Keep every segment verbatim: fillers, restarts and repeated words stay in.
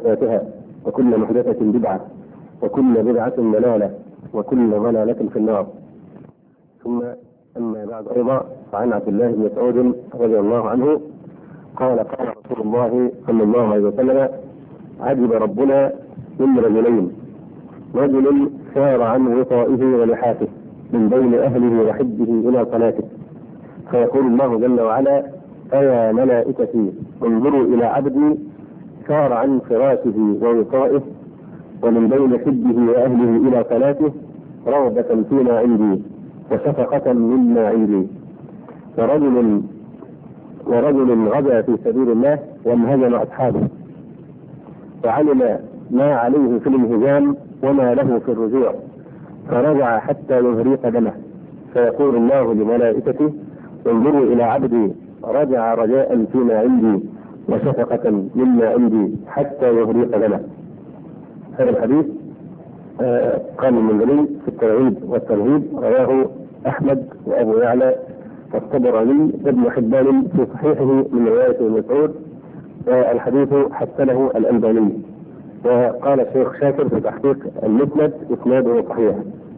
محدثاتها وكل محدثة بدعة وكل بدعة ضلالة وكل ضلالة في النار. ثم أما بعد أيضا فعن عبد الله بن مسعود رضي الله عنه قال قال رسول الله صلى الله عليه وسلم: عجب ربنا من رجلين، رجل سار عن وطائه ولحافه من بين أهله وحبه إلى صلاته، فيقول الله جل وعلا: أيا ملائكتي انظروا إلى عبدي سار عن فراشه ووطائه ومن بين حبه وأهله إلى صلاته رغبة فيما عندي وشفقة مما عندي. ورجل ورجل غدا في سبيل الله وانهزم أصحابه وعلم ما عليه في الانهزام وما له في الرجوع فرجع حتى يهريق دمه، فيقول الله لملائكته: انظروا إلى عبدي رجع رجاء فيما عندي وشفقة مما عندي حتى يهريق دمه. هذا الحديث آه قال المنذري في الترغيب والترهيب، رواه أحمد وأبو يعلى والطبراني وابن حبان في صحيحه من رواية ابن مسعود، والحديث حسنه الألباني، وقال الشيخ شاكر في تحقيق المسند إسناده صحيح.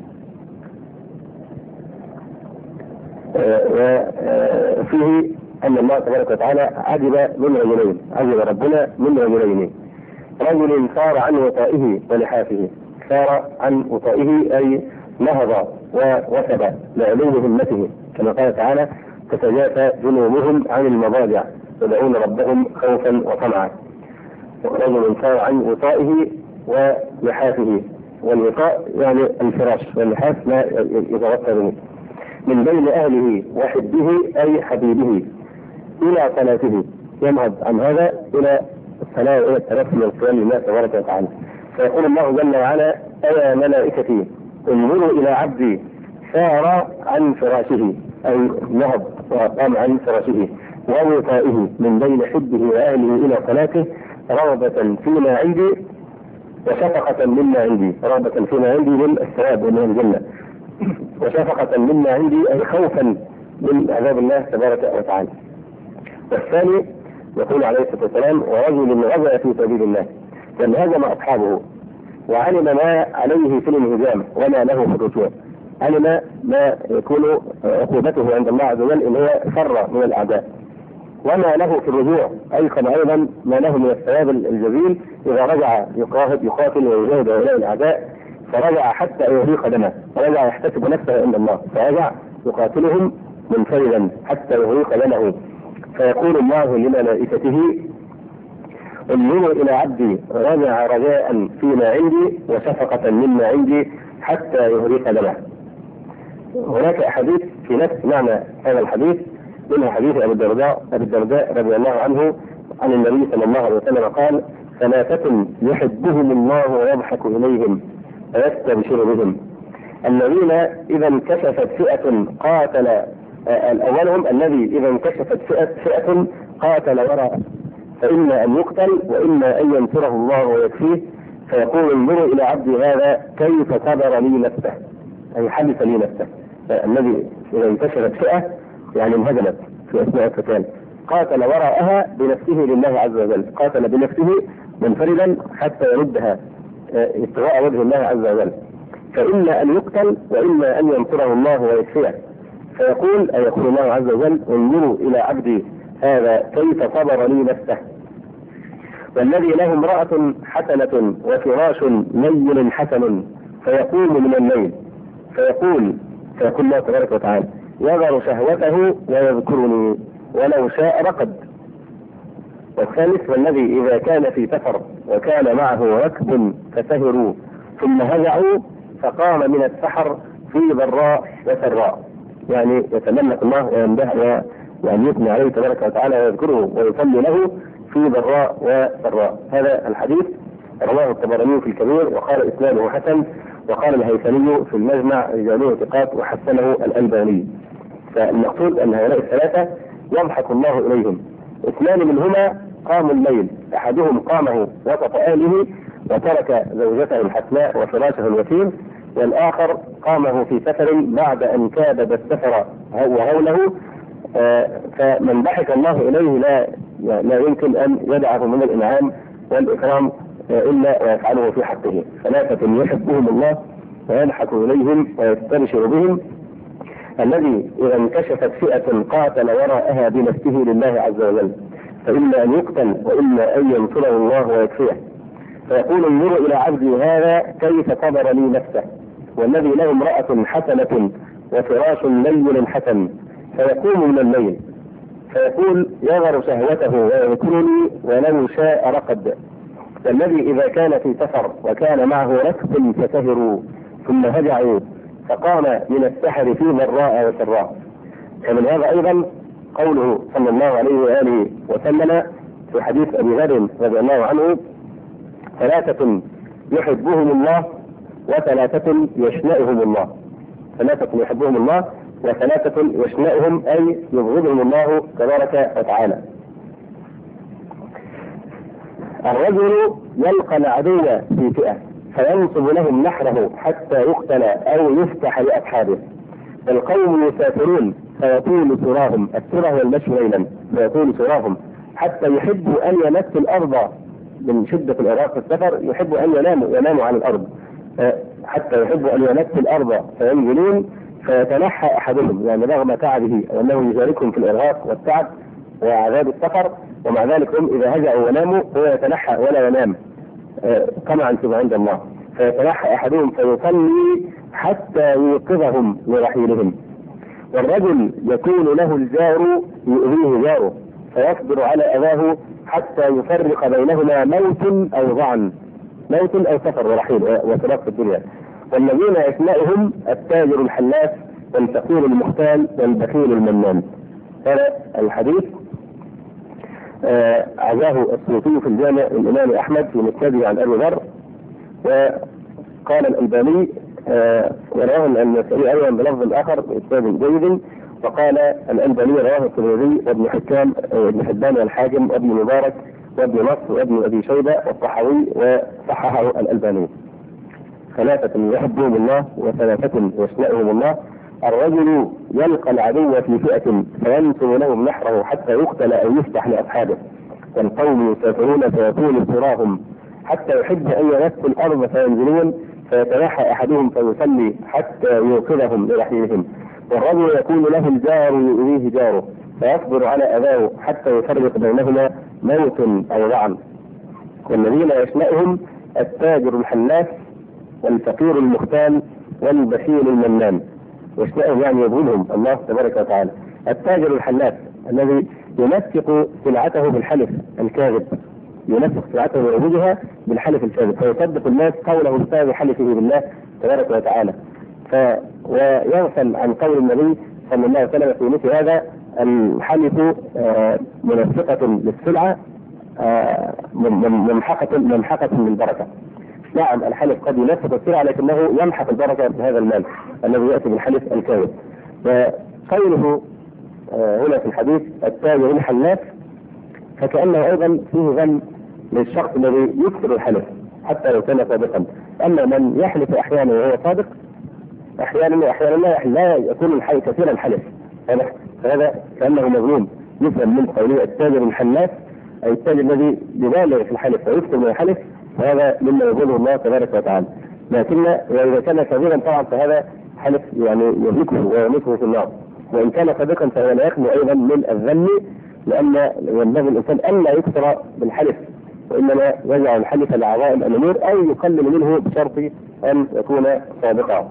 وفيه أن الله تبارك وتعالى عجب من رجلين، عجب ربنا من رجلين، رجل سار عن وطائه ولحافه. سار عن وطائه أي نهض ووثب لعلو همته، كما قال تعالى: تتجافى جنوبهم عن المضاجع يدعون ربهم خوفا وطمعا. رجل سار عن وطائه ولحافه، والوطاء يعني الفراش، واللحاف ما يتغطى به، من بين أهله وحبه أي حبيبه إلى صلاته، ينهض عن هذا إلى الصلاة وإلى التنفل والقيام لله تبارك وتعالى. فيقول الله جل وعلا: أيا ملائكتي انظروا إلى عبدي سار عن فراشه، أي نهض وقام عن فراشه ووطائه من بين حبه وأهله إلى صلاته رغبة فيما عندي وشفقة مما عندي، رغبة فيما عندي من الثواب ومن الجنة، وشفقة مما عندي أي خوفا من عذاب الله تبارك وتعالى. والثاني يقول عليه الصلاة والسلام: ورجل غزا في سبيل الله فانهزم أصحابه وعلم ما عليه في الانهزام وما له في الرجوع، علم ما يكون عقوبته عند الله عز وجل إن هو فر من الأعداء، وما له في الرجوع أيقن أيضا ما له من الثواب الجزيل إذا رجع يقاتل ويجاهد هؤلاء الأعداء، فرجع حتى يهريق دمه، فرجع يحتسب نفسه عند الله، فرجع يقاتلهم منفردا حتى يهريق دمه. فيقول الله لملائكته: انظروا إلى عبدي رجع رجاء فيما عندي وشفقة مما عندي حتى يهريق دمه. هناك أحاديث في نفس معنى هذا الحديث، منها حديث أبي الدرداء أبي الدرداء رضي الله عنه عن النبي صلى الله عليه وسلم قال: ثلاثة يحبهم الله ويضحك إليهم ويستبشر بهم، الذين إذا انكشفت فئة قاتل، الأولهم الذي إذا انكشفت فئة, فئة قاتل وراء، فإما أن يقتل وإما أن ينصره الله ويكفيه، فيقول: انظروا إلى عبدي هذا كيف صبر لي نفسه، أي حدث لي نفسه. الذي إذا انكشفت فئة يعني انهزمت في أثناء القتال، قاتل وراءها بنفسه لله عز وجل، قاتل بنفسه منفردا حتى يردها ابتغاء وجه الله عز وجل، فإما أن يقتل وإما أن ينصره الله ويكفيه، فيقول أي يقول الله عز وجل: انظروا إلى عبدي هذا كيف صبر لي نفسه. والذي له امرأة حسنة وفراش لين حسن فيقوم من الليل، فيقول فيقول الله تبارك وتعالى: يذر شهوته ويذكرني ولو شاء رقد. والثالث: والذي إذا كان في سفر وكان معه ركب فسهروا ثم هزعوا فقام من السحر في ضراء وسراء، يعني يتملك الله ويمدح وأن يثني عليه تبارك وتعالى ويذكره ويصلي له في ضراء وسراء. هذا الحديث رواه الطبراني في الكبير وقال إسناده حسن، وقال الهيثمي في المجمع رجاله ثقات وحسنه الألباني. فالمقصود أن هؤلاء الثلاثة يضحك الله إليهم، اثنان منهما قاموا الليل، أحدهم قامه وسط أهله وترك زوجته الحسناء وفراشه الوسيم، والآخر قامه في سفر بعد أن كابد السفر وهوله، فمن ضحك الله إليه لا لا يمكن أن يدعه من الإنعام والإكرام إلا ويفعله في حقه. ثلاثة يحبهم الله ويضحك إليهم ويستبشر بهم: الذي إذا انكشفت فئة قاتل وراءها بنفسه لله عز وجل، فإما أن يقتل وإما أن ينصره الله ويكفيه، فيقول: انظروا إلى عبدي هذا كيف صبر لي نفسه، والذي له امرأة حسنة وفراش لين حسن، فيقوم من الليل فيقول: يظهر شهوته ويذكرني ولو شاء رقد، والذي إذا كان في سفر وكان معه ركب فسهروا ثم هجعوا فقام من السحر في ضراء وسراء. ومن هذا أيضا قوله صلى الله عليه وآله وسلم في حديث أبي ذر رضي الله عنه: ثلاثة يحبهم الله وثلاثة يشنأهم الله. ثلاثة يحبهم الله وثلاثة يشنأهم أي يبغضهم الله تبارك وتعالى. الرجل يلقى العدو في فئة فينصب لهم نحره حتى يقتل أو يفتح لأصحابه، القوم يسافرون فيطول سراهم، السرى هو المشي ليلا، فيطول سراهم حتى يحبوا أن يمسوا الأرض من شدة الإرهاق في السفر، يحبوا أن يناموا يناموا على الأرض، حتى يحبوا أن يمسوا الأرض فينزلون فيتنحى أحدهم، يعني رغم تعبه وأنه يشاركهم في الإرهاق والتعب وعذاب السفر، ومع ذلك هم إذا هجعوا وناموا هو يتنحى ولا ينام كما عنتم عند الله، فيتنحى أحدهم فيصلي حتى يوقظهم لرحيلهم. والرجل يكون له الجار يؤذيه جاره فيصبر على أذاه حتى يفرق بينهما موت أو ضعن، موت أو سفر ورحيل وفراق في الدنيا. والذين يشنأهم التاجر الحلاف والفقير المختال والبخيل المنان. هذا الحديث آه عزاه السيوطي في الجامع الإمام أحمد في مسنده عن أبي ذر، وقال الألباني آه ورواه النسائي أيضا بلفظ آخر بإسناد جيد، وقال الألباني رواه الترمذي وابن حكام وابن حبان والحاكم وابن مبارك وابن نصر وابن أبي شيبة والطحاوي وصححه الألباني. ثلاثة يحبهم الله وثلاثة يشنأهم الله: الرجل يلقى العدو في فئة فينصب لهم نحره حتى يقتل أو يفتح لأصحابه، والقوم يسافرون فيطول سراهم حتى يحب أن يمسوا الأرض فينزلون فيتنحى أحدهم فيصلي حتى يوقظهم لرحيلهم. والرجل يكون له الجار يؤذيه جاره فيصبر على أذاه حتى يفرق بينهما موت أو ضعن. والذين يشنأهم التاجر الحلاف والفقير المختال والبخيل المنان. يشنأهم يعني يبغضهم الله تبارك وتعالى. التاجر الحلاف الذي ينسق سلعته بالحلف الكاذب، ينسق سلعته ويعبدها بالحلف الكاذب، فيصدق الناس قوله بسبب حلفه بالله تبارك وتعالى، ف ويغفل عن قول النبي صلى الله عليه وسلم في مثل هذا: الحلف آه منسقة للسلعة آه ممحقة ممحقة للبركة. نعم الحلف قد ينسق السلعة لكنه يمحق البركة في هذا المال الذي يأتي بالحلف الكاذب. وقوله آه هنا في الحديث التاجر الحلاف فكأنه أيضا فيه ذم للشخص الذي يكثر الحلف حتى لو كان صادقا. أما من يحلف أحيانا وهو صادق أحيانا وأحيانا لا يكون الحلف كثيرا الحلف، فهذا كأنه مظلوم. يفهم من قوله التاجر الحلاف أي التاجر الذي يبالغ في الحلف ويكثر من الحلف، وهذا مما يقوله الله تبارك وتعالى. لكن إذا كان كبيرا طبعا فهذا حلف يعني يهلكه ويمسه في النار، وإن كان صادقا فهو لا يخلو أيضا من الذم، لأن ينبغي الإنسان ألا يكثر بالحلف، وإنما يجعل الحلف لعظائم الأمور أو يقلل منه بشرط أن يكون صادقا.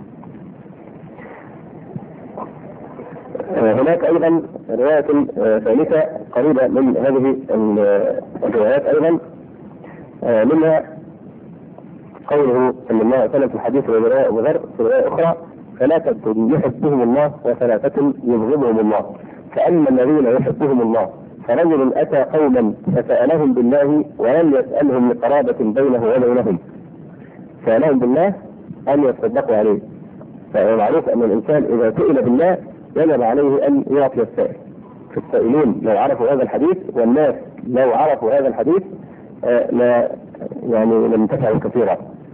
هناك أيضا رواية ثالثة قريبة من هذه الروايات أيضا، منها قوله صلى الله عليه وسلم في الحديث الرواية أبو ذر في رواية أخرى: ثلاثة يحبهم الله وثلاثة يبغضهم الله. فأما الذين يحبهم الله فرجل أتى قوما فسألهم بالله ولم يسألهم لقرابة بينه وبينهم، سألهم بالله أن يصدقوا عليه. فمعروف أن الإنسان إذا سئل بالله يجب عليه أن يعطي السائل. في السائلين لو عرفوا هذا الحديث والناس لو عرفوا هذا الحديث آه لا يعني لم تفعلوا كثيرا.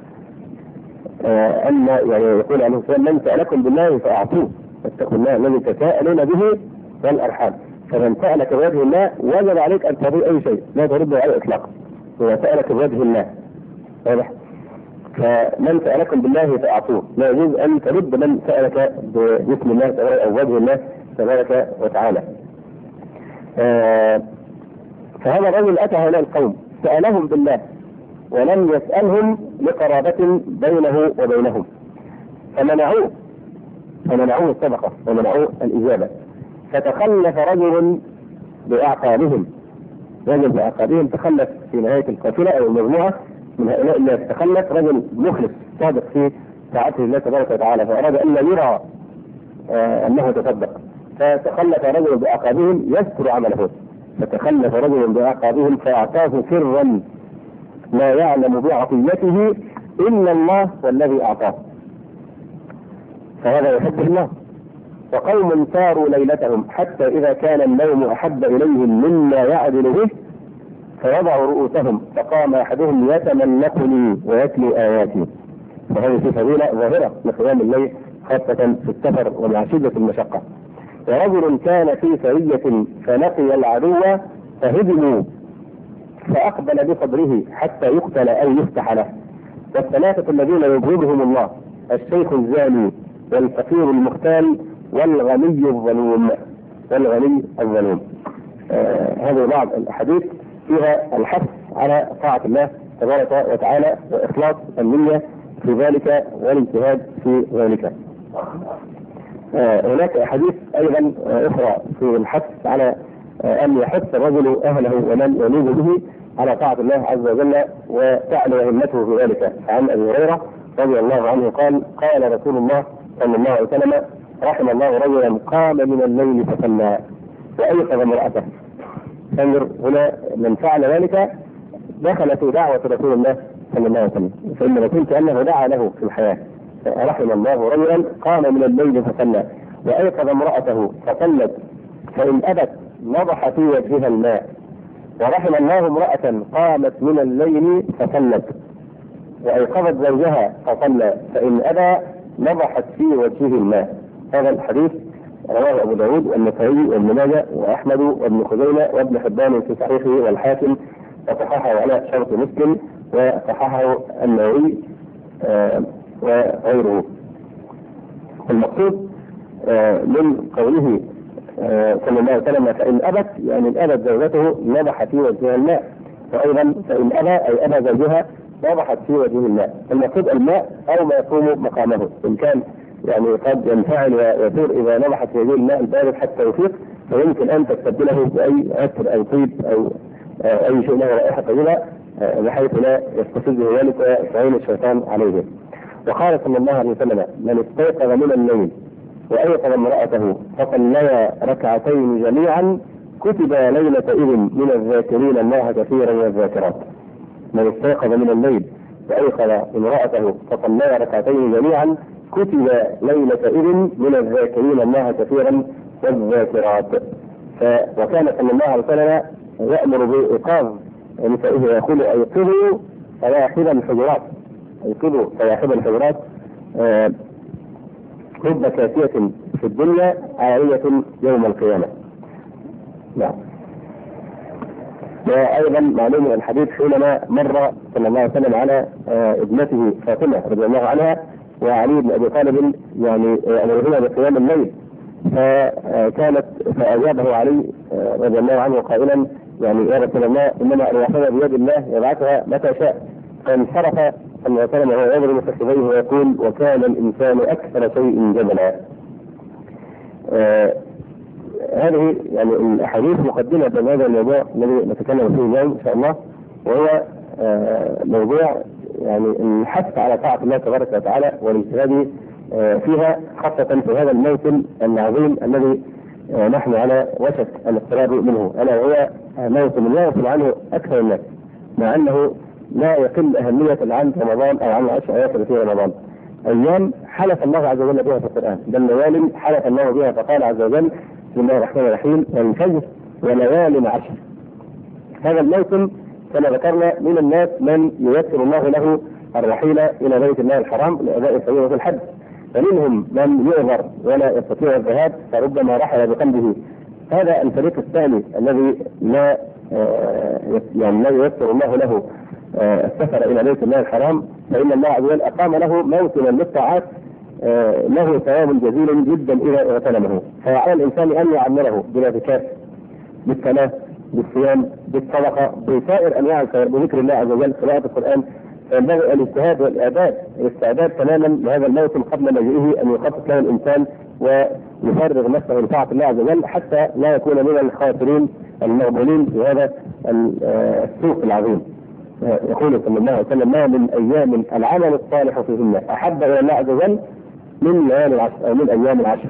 آه أما يعني يقول عليه السلام: من سألكم بالله فأعطوه واتقوا الله الذي تساءلون به والأرحام. فمن سألك بوجه الله وجب عليك أن ترد أي شيء، لا ترده على الإطلاق. هو سألك بوجه الله، واضح؟ فمن سألكم بالله فأعطوه، لا يجوز أن ترد من سألك باسم الله تعالى أو وجه الله تبارك وتعالى. آه فهذا الرجل أتى هؤلاء القوم سألهم بالله ولم يسألهم لقرابة بينه وبينهم، فمنعوه فمنعوه الصدقة ومنعوه الإجابة. فتخلف رجل بأعقابهم، رجل بأعقابهم تخلف في نهاية القافلة أو المجموعة من هؤلاء الناس، تخلف رجل مخلص صادق في طاعته الله تبارك وتعالى، فأراد أن لا يرى آه أنه تصدق، فتخلف رجل بأعقابهم يذكر عمله، فتخلف رجل بأعقابهم فأعطاه سرا لا يعلم بعطيته إلا الله والذي أعطاه، فهذا يحب الله. وقوم ساروا ليلتهم حتى إذا كان النوم أحب إليهم مما يعدل به فوضعوا رؤوسهم، فقام أحدهم يتملكني ويتلو آياتي. فهذه في فضيلة ظاهرة لقيام الليل خاصة في السفر ومع شدة المشقة. ورجل كان في سرية فلقي العدو فهدموا فأقبل بصدره حتى يقتل أو يفتح له. والثلاثة الذين يبغضهم الله الشيخ الزاني والفقير المختال والغني الظلوم والغني الظلوم. آه هذه بعض الأحاديث فيها الحث على طاعة الله تبارك وتعالى وإخلاص النية في ذلك والاجتهاد في ذلك. آه هناك أحاديث أيضا آه أخرى في الحث على آه أن يحث الرجل أهله ومن يلوذ به على طاعة الله عز وجل وتعلو همته في ذلك. عن أبي هريرة رضي الله عنه قال قال رسول الله صلى الله عليه وسلم رحم الله رجلا قام من الليل فصلى وأيقظ امرأته. انظر هنا من فعل ذلك دخل في دعوة رسول الله صلى الله عليه وسلم، فإن رسول كأنه دعا له في الحياة. رحم الله رجلا قام من الليل فصلى وأيقظ امرأته فصلت فإن أبت نضح في وجهها الماء. ورحم الله امرأة قامت من الليل فصلت وأيقظت زوجها فصلى فإن أبى نضحت في وجهه الماء. هذا الحديث رواه أبو داود والنسائي وابن ماجه وأحمد وابن خزيمة وابن حبان في صحيحه والحاكم وصححه على شرط مسلم وصححه النووي آه وغيره. المقصود آه من قوله آه صلى الله عليه وسلم فإن أبت يعني إن أبت زوجته نضح في وجهها الماء، وأيضا فإن أبى أي أبى زوجها نضحت في وجهه الماء. المقصود الماء أو ما يقوم مقامه، إن كان يعني قد ينفعل ويثور إذا نضحت في وجه الماء البارد حتى يفيق فيمكن أن تستبدله بأي عطر أو طيب أو آه أي شيء له رائحة طيبة آه بحيث لا يستفزه ذلك ويعين الشيطان عليه. وقال صلى الله عليه وسلم من استيقظ من الليل وأيقظ امرأته فصليا ركعتين جميعا كتب ليلة إذ من الذاكرين الله كثيرا والذاكرات. من استيقظ من الليل وأيقظ امرأته فصليا ركعتين جميعا كتب ليلة إذ من الذاكرين الله كثيرا والذاكرات. وكان صلى الله عليه وسلم يأمر بإيقاظ نسائه ويقول أيقظوا فواحب الحجرات، أيقظوا فواحب الحجرات آه رب كافية في الدنيا عارية يوم القيامة. نعم. وأيضا معلوم من الحديث حينما مر صلى الله عليه وسلم على آه ابنته فاطمة رضي الله عنها وعلي بن أبي طالب يعني أمرهما بقيام الليل، فكانت فأجابه علي آه رضي الله عنه قائلا يعني يا رسول الله إنما أرواحنا بيد الله يبعثها متى شاء. فانصرف صلى الله عليه وسلم وهو يضرب فخذيه ويقول وكان الإنسان أكثر شيء جدلا. آه هذه يعني الأحاديث مقدمة بهذا الموضوع الذي نتكلم فيه اليوم إن شاء الله، وهو آه موضوع يعني الحث على طاعة الله تبارك وتعالى والاجتهاد آه فيها خاصة في هذا الموسم العظيم الذي آه نحن على وشك الاقتراب منه، ألا وهو موسم لا يغفل عنه أكثر الناس، مع أنه لا يقل أهمية عن رمضان أو عن العشر آيات في رمضان. أيام حلف الله عز وجل بها في القرآن، بل ليال حلف الله بها فقال عز وجل بسم الله الرحمن الرحيم والفجر وليال عشر. هذا الموسم كما ذكرنا من الناس من ييسر الله له الرحيل إلى بيت الله الحرام لأداء فريضة الحج، ومنهم من يعذر ولا يستطيع الذهاب فربما رحل بقلبه هذا الفريق الثاني الذي لا يعني لا ييسر الله له السفر الى بيت الله الحرام، فان الله عز وجل اقام له موسما للطاعات له ثواب جزيل جدا اذا اغتنمه. فعلى الانسان ان يعمره بالاعتكاف، بالصلاه، بالصيام، بالصدقه، بسائر انواع الخير، بذكر الله عز وجل، قراءه القران. فينبغي الاجتهاد والاعداد الاستعداد تماما لهذا الموسم قبل مجيئه، ان يخطط له الانسان ويفرغ نفسه لطاعه الله عز وجل حتى لا يكون من الخاسرين المغبونين في هذا السوق العظيم. يقول صلى الله عليه وسلم: ما من ايام العمل الصالح فيهن احب الى الله عز وجل من ليالي العشر او من ايام العشر.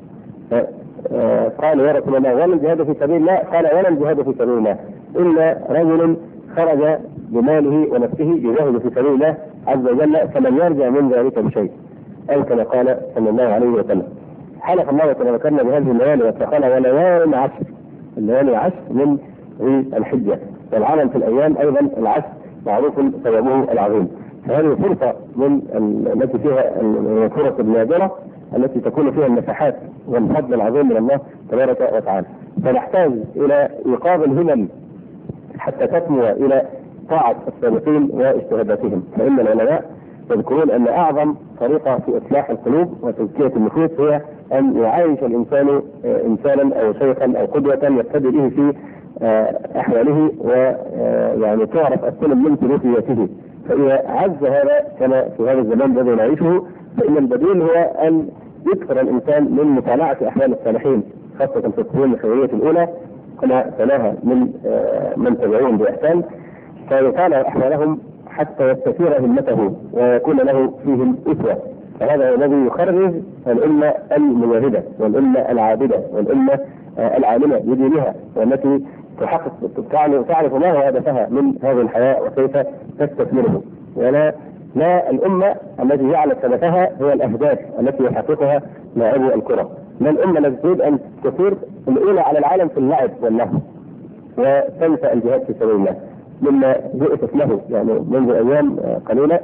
قال: يا رسول الله ولا الجهاد في سبيل الله؟ قال: ولا الجهاد في سبيل الله الا رجل خرج بماله ونفسه يجاهد في سبيل الله عز وجل فمن يرجع من ذلك بشيء، او كما قال صلى الله عليه وسلم. حلف الله كما ذكرنا بهذه الليالي وقال: وليال عشر، الليالي العشر من الحجه، والعمل في الايام ايضا العشر معروف ثوابه العظيم. فهذه فرصه من التي فيها الفرص النادره التي تكون فيها النفحات والفضل العظيم من الله تبارك وتعالى. فنحتاج الى ايقاظ الهمم حتى تسمو الى طاعه السابقين واجتهاداتهم. فان العلماء يذكرون ان اعظم طريقه في اصلاح القلوب وتزكيه النفوس هي ان يعايش الانسان انسانا او شيخا او قدوه يقتدي به في احواله، ويعني تعرف السلم من سلوكياته. فاذا عز هذا كما في هذا الزمان الذي نعيشه، فان البديل هو ان يكثر الانسان من مطالعه احوال الصالحين، خاصه في القرون الخيريه الاولى كما تلاها من من تبعوهم باحسان، فيطالع احوالهم حتى يستثير همته ويكون له فيهم اسوه. فهذا الذي يخرج الامه المجاهده والامه العابده والامه العالمه بدينها، والتي تحقق تعرف ما هو هدفها من هذه الحياه وكيف تستثمره. ولا لا الامه التي جعلت هدفها هي الاهداف التي يحققها لاعبو الكره، لا الامه التي تريد ان تصير الاولى على العالم في اللعب واللهو وتنسى الجهاد في سبيل الله. مما جئت له يعني منذ ايام قليله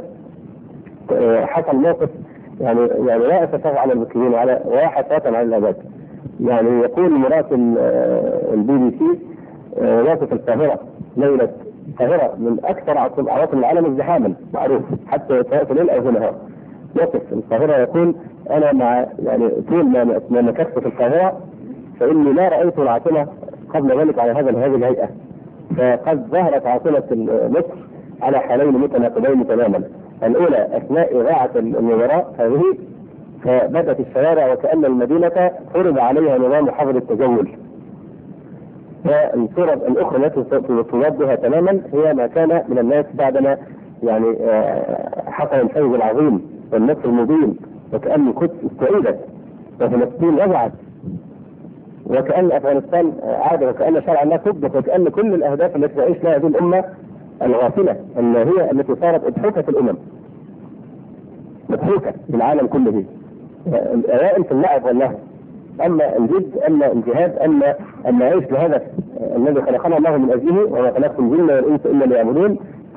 حصل موقف يعني يعني لا اسف على المسلمين وعلى وحسرة على العباد. يعني يقول مراسل البي بي سي واقف القاهره ليله القاهره من اكثر عواصم العالم ازدحاما معروف حتى سواء في الليل او في النهار. واقف القاهره يقول: انا مع يعني طول ما مكثت في القاهره فاني لا رايت العاصمه قبل ذلك على هذا هذه الهيئه. فقد ظهرت عاصمه مصر على حالين متناقضين تماما. الاولى اثناء اذاعه النظراء هذه، فبدت الشوارع وكأن المدينة فرض عليها نظام حظر التجول. فالصورة الأخرى التي توضحها تماما هي ما كان من الناس بعدما يعني حصل الفوز العظيم والنصر المبين، وكأن القدس استعيدت وفلسطين رجعت وكأن أفغانستان عادت وكأن شرع الله ثبت وكأن كل الأهداف التي تعيش لها هذه الأمة الغافلة اللاهية التي صارت أضحوكة الأمم، مضحوكة بالعالم كله، الأوائل في اللعب واللهو. أما الجد، أما الجهاد، أما أن نعيش بهدف الذي خلقنا الله من أجله، وما خلقت الجن والإنس إلا ليعبدون،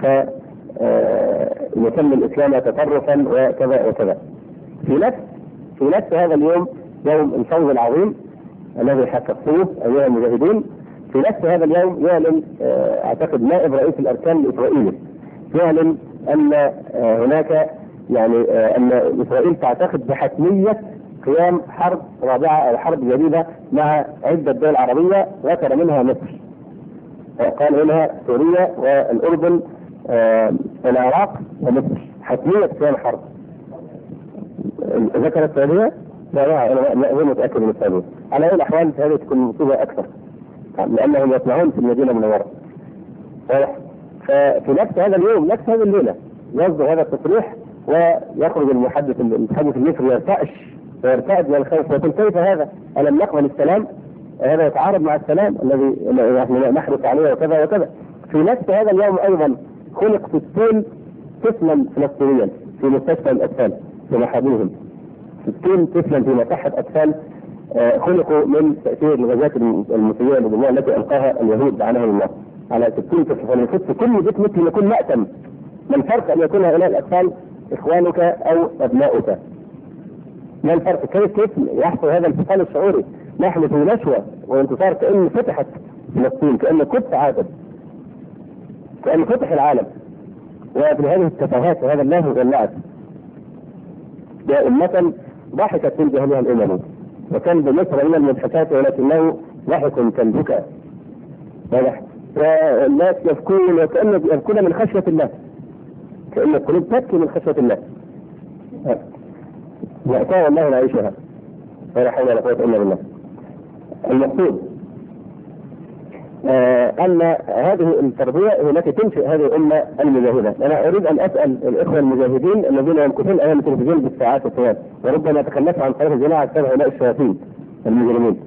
فيتم الإسلام تطرفا وكذا وكذا. في نفس في نفس هذا اليوم، يوم الفوز العظيم الذي حققتوه أيها المجاهدين، في نفس هذا اليوم يعلن أعتقد نائب رئيس الأركان الإسرائيلي يعلن أن هناك يعني أن إسرائيل تعتقد بحتمية قيام حرب رابعة أو حرب جديدة مع عدة دول عربية، ذكر منها مصر، قال منها سوريا والأردن والعراق ومصر، حتمية قيام حرب. ذكر السعودية؟ لا لا أنا غير متأكد من السعودية. على أي الأحوال هذه تكون مصيبة أكثر لأنهم يسمعون في المدينة المنورة. ففي نفس هذا اليوم نفس هذه الليلة يصدر هذا التصريح، ويخرج المحدث المحدث المصري يرتعش ويرتعد من الخوف ويقول: كيف هذا؟ ألم نقبل السلام؟ هذا يتعارض مع السلام الذي نحن نحرص عليه وكذا وكذا. في نفس هذا اليوم أيضا خلق ستين طفلا فلسطينيا في مستشفى الأطفال في محاضرهم، ستين طفلا في مصحة أطفال خلقوا من تأثير الغازات المسيئة للدماء التي ألقاها اليهود لعنهم الله على ستين طفل. فالمفروض في كل بيت مثل يكون مأتم. ما الفرق أن يكون هؤلاء الأطفال إخوانك أو أبناؤك؟ ما الفرق؟ كيف كيف يحصل هذا الانفصال الشعوري نحن في نشوة وانتصار، كأن فتحت فلسطين، كأن قدس عادت، كأن فتح العالم. وفي هذه التفاهات وهذا اللهو واللعب أمة ضحكت في جهلها الأمم، وكان بمصر من المضحكات ولكنه ضحك كالبكاء. والناس يبكون وكأن يبكون من خشية الله، كأن القلوب تبكي من خشية الله. وأتاه الله نعيشها ولا حول ولا قوة إلا بالله. المقصود آه أن هذه التربية هي التي تنشئ هذه الأمة المجاهدة. أنا أريد أن أسأل الإخوة المجاهدين الذين يمكثون أمام التلفزيون بالساعات والساعات وربما تخلفوا عن صلاة الجماعة بسبب هؤلاء الشياطين المجرمين،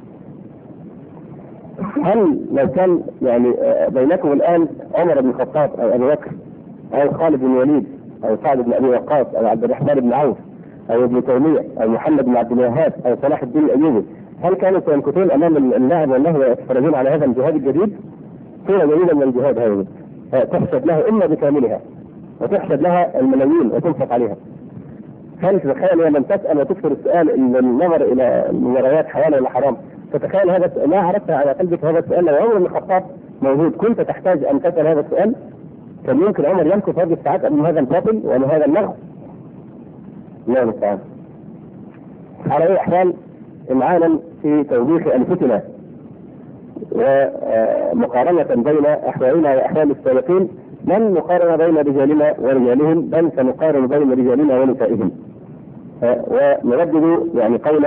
هل لو كان يعني بينكم الآن عمر بن الخطاب أو أبو بكر أو خالد بن الوليد أو سعد بن أبي وقاص أو عبد الرحمن بن عوف أو ابن تيمية أو محمد بن عبد الوهاب أو صلاح الدين الأيوبي، هل كانوا سيمكثون أمام اللاعب والله ويتفرجون على هذا الجهاد الجديد؟ صورة جديدة من الجهاد هذه تحسب لها أمة بكاملها وتحسب لها الملايين وتنفق عليها. هل تتخيل يا من تسأل وتكثر السؤال إن النظر إلى المباريات حلال ولا حرام؟ تتخيل هذا؟ ما عرفت على قلبك هذا السؤال؟ لو عمر بن الخطاب موجود كنت تحتاج أن تسأل هذا السؤال؟ كان يمكن عمر يمكث هذه الساعات من هذا الباطل ومن هذا اللغو؟ لا مستعان. على أي أحوال إمعانا في توبيخ أنفسنا ومقارنة بين أحوالنا وأحوال السابقين، لن نقارن بين رجالنا ورجالهم، بل سنقارن بين رجالنا ونسائهم. ونردد يعني قول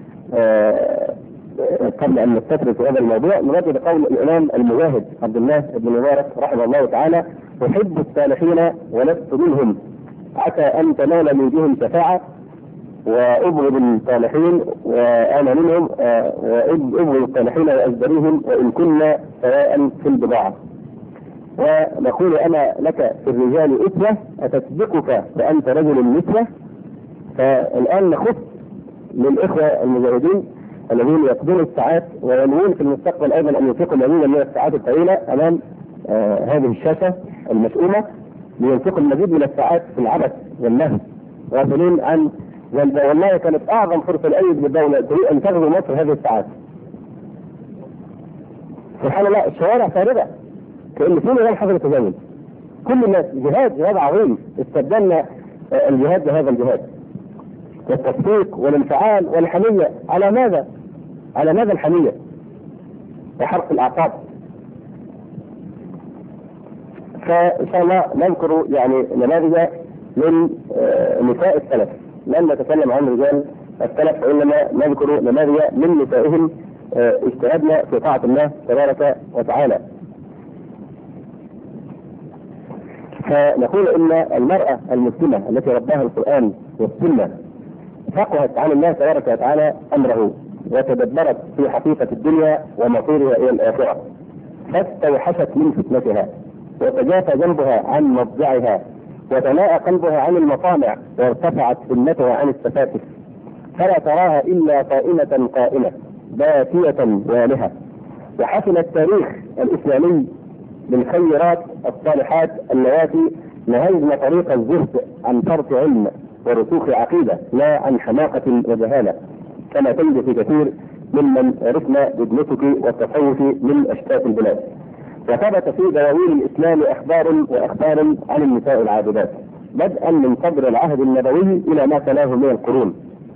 قبل أن نستفرد في هذا الموضوع، نردد قول الإمام المجاهد عبد الله بن مبارك رحمه الله تعالى: أحب الصالحين ولست منهم، عسى أن تنال من دونهم شفاعة، وأبغض الصالحين وأنا منهم، وأبغض الصالحين وأزدريهم وإن كنا سواء في البضاعة. ونقول أنا لك في الرجال أسوة أتسبقك فأنت رجل نسوة. فالآن نخص للإخوة المجاهدين الذين يقضون الساعات وينوون في المستقبل أيضا أن ينفقوا مزيدا من الساعات الطويلة أمام آه هذه الشاشة المشؤومة، لينفقوا المزيد من الساعات في العبث واللهو، غافلين عن والله كانت أعظم فرصة لأي دولة تريد أن تغزو مصر هذه الساعات. سبحان الله، الشوارع فارغة كأن في نظام حظر تزامن، كل الناس جهاد جهاد عظيم، استبدلنا الجهاد بهذا الجهاد والتصفيق والانفعال والحمية. على ماذا؟ على ماذا الحمية وحرق الأعصاب؟ فإن شاء الله نذكر يعني نماذج من نساء السلف، لن نتكلم عن رجال السلف وإنما نذكر نماذج من نسائهم اجتهدنا في طاعة الله تبارك وتعالى. فنقول إن المرأة المسلمة التي رباها القرآن والسنة فقهت عن الله تبارك وتعالى أمره وتدبرت في حقيقة الدنيا ومصيرها إلى الآخرة، فاستوحشت من فتنتها وتجافى جنبها عن مضجعها وتلاءى قلبها عن المطامع وارتفعت همتها عن التفاتف، فلا تراها إلا قائمة قائمة باتية والهة. وحسن التاريخ الإسلامي بالخيرات الصالحات اللواتي نهجن طريق الزهد عن فرط علم ورسوخ عقيدة لا عن حماقة وجهالة، كما تجد في كثير ممن عرفنا بالنسك والتصوف من أشتات البلاد. وثبت في دواوين الإسلام أخبار وأخبار عن النساء العابدات بدءا من صدر العهد النبوي إلى ما تلاه من القرون.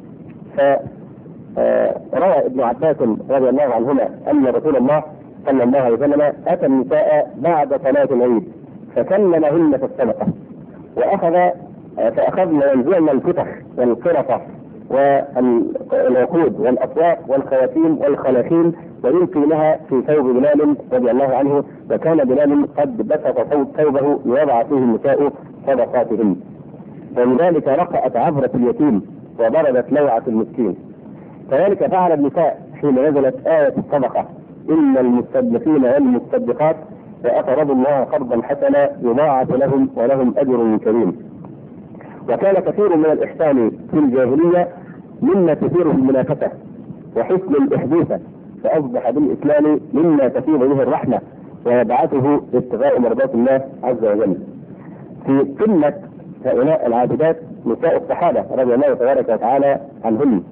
فروى ابن عباس رضي الله عنهما أن رسول الله صلى الله عليه وسلم أتى النساء بعد صلاة العيد فكلمهن في الصدقة، وأخذ فأخذنا ينزعنا الفتح والقرطة والعقود والأطواق والخواتيم والخلاخين ويلقي لها في ثوب بلال رضي الله عنه، وكان بلال قد بسط ثوبه ليضع فيه النساء صدقاتهن، ولذلك رقأت عبرة اليتيم وضربت لوعة المسكين. كذلك فعل النساء حين نزلت آية الصدقة: إن المستبدقين والمستبدقات وأقرضوا الله قرضا حسنا يضاعف لهم ولهم أجر كريم. وكان كثير من الإحسان في الجاهلية مما تثيره المنافسة وحسن الإحداثة، فأصبح بالإسلام مما تفيض به الرحمة ويبعثه ابتغاء مرضات الله عز وجل. في قمة هؤلاء العابدات نساء الصحابة رضي الله تبارك وتعالى عنهم،